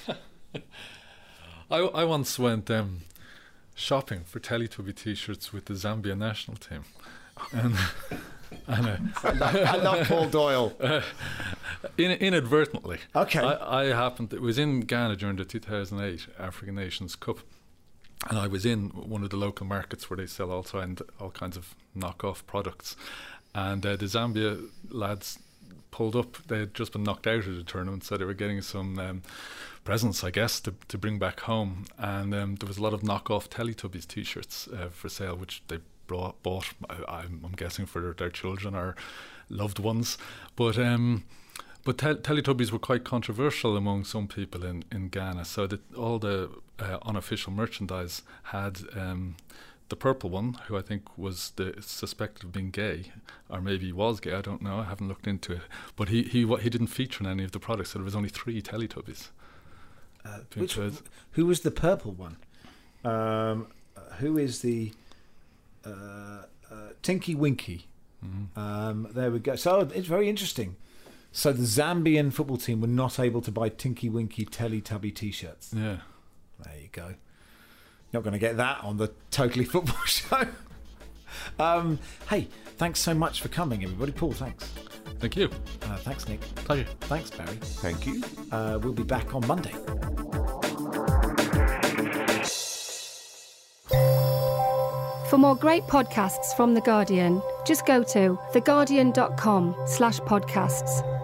I, I once went um, shopping for Teletubby t-shirts with the Zambia national team, and, and uh, I love, I love Paul Doyle. uh, in, inadvertently, Okay. I, I happened. It was in Ghana during the two thousand eight African Nations Cup, and I was in one of the local markets where they sell all kind all kinds of knockoff products, and uh, the Zambia lads pulled up. They had just been knocked out of the tournament, so they were getting some um, presents, I guess, to, to bring back home. And um, there was a lot of knockoff Teletubbies t-shirts uh, for sale, which they brought, bought, I, I'm, I'm guessing, for their, their children or loved ones. But um, but tel- Teletubbies were quite controversial among some people in, in Ghana, so that all the uh, unofficial merchandise had um, the purple one, who I think was the suspected of being gay, or maybe he was gay, I don't know, I haven't looked into it. But he he he didn't feature in any of the products, so there was only three Teletubbies. Uh, which, who was the purple one? Um, uh, who is the uh, uh, Tinky Winky? Mm-hmm. Um, there we go. So it's very interesting. So the Zambian football team were not able to buy Tinky Winky Teletubby t-shirts. Yeah. There you go. Not going to get that on the Totally Football Show. um, hey, thanks so much for coming, everybody. Paul, thanks. Thank you. Uh, thanks, Nick. Pleasure. Thanks, Barry. Thank you. Uh, we'll be back on Monday. For more great podcasts from The Guardian, just go to theguardian.com slash podcasts.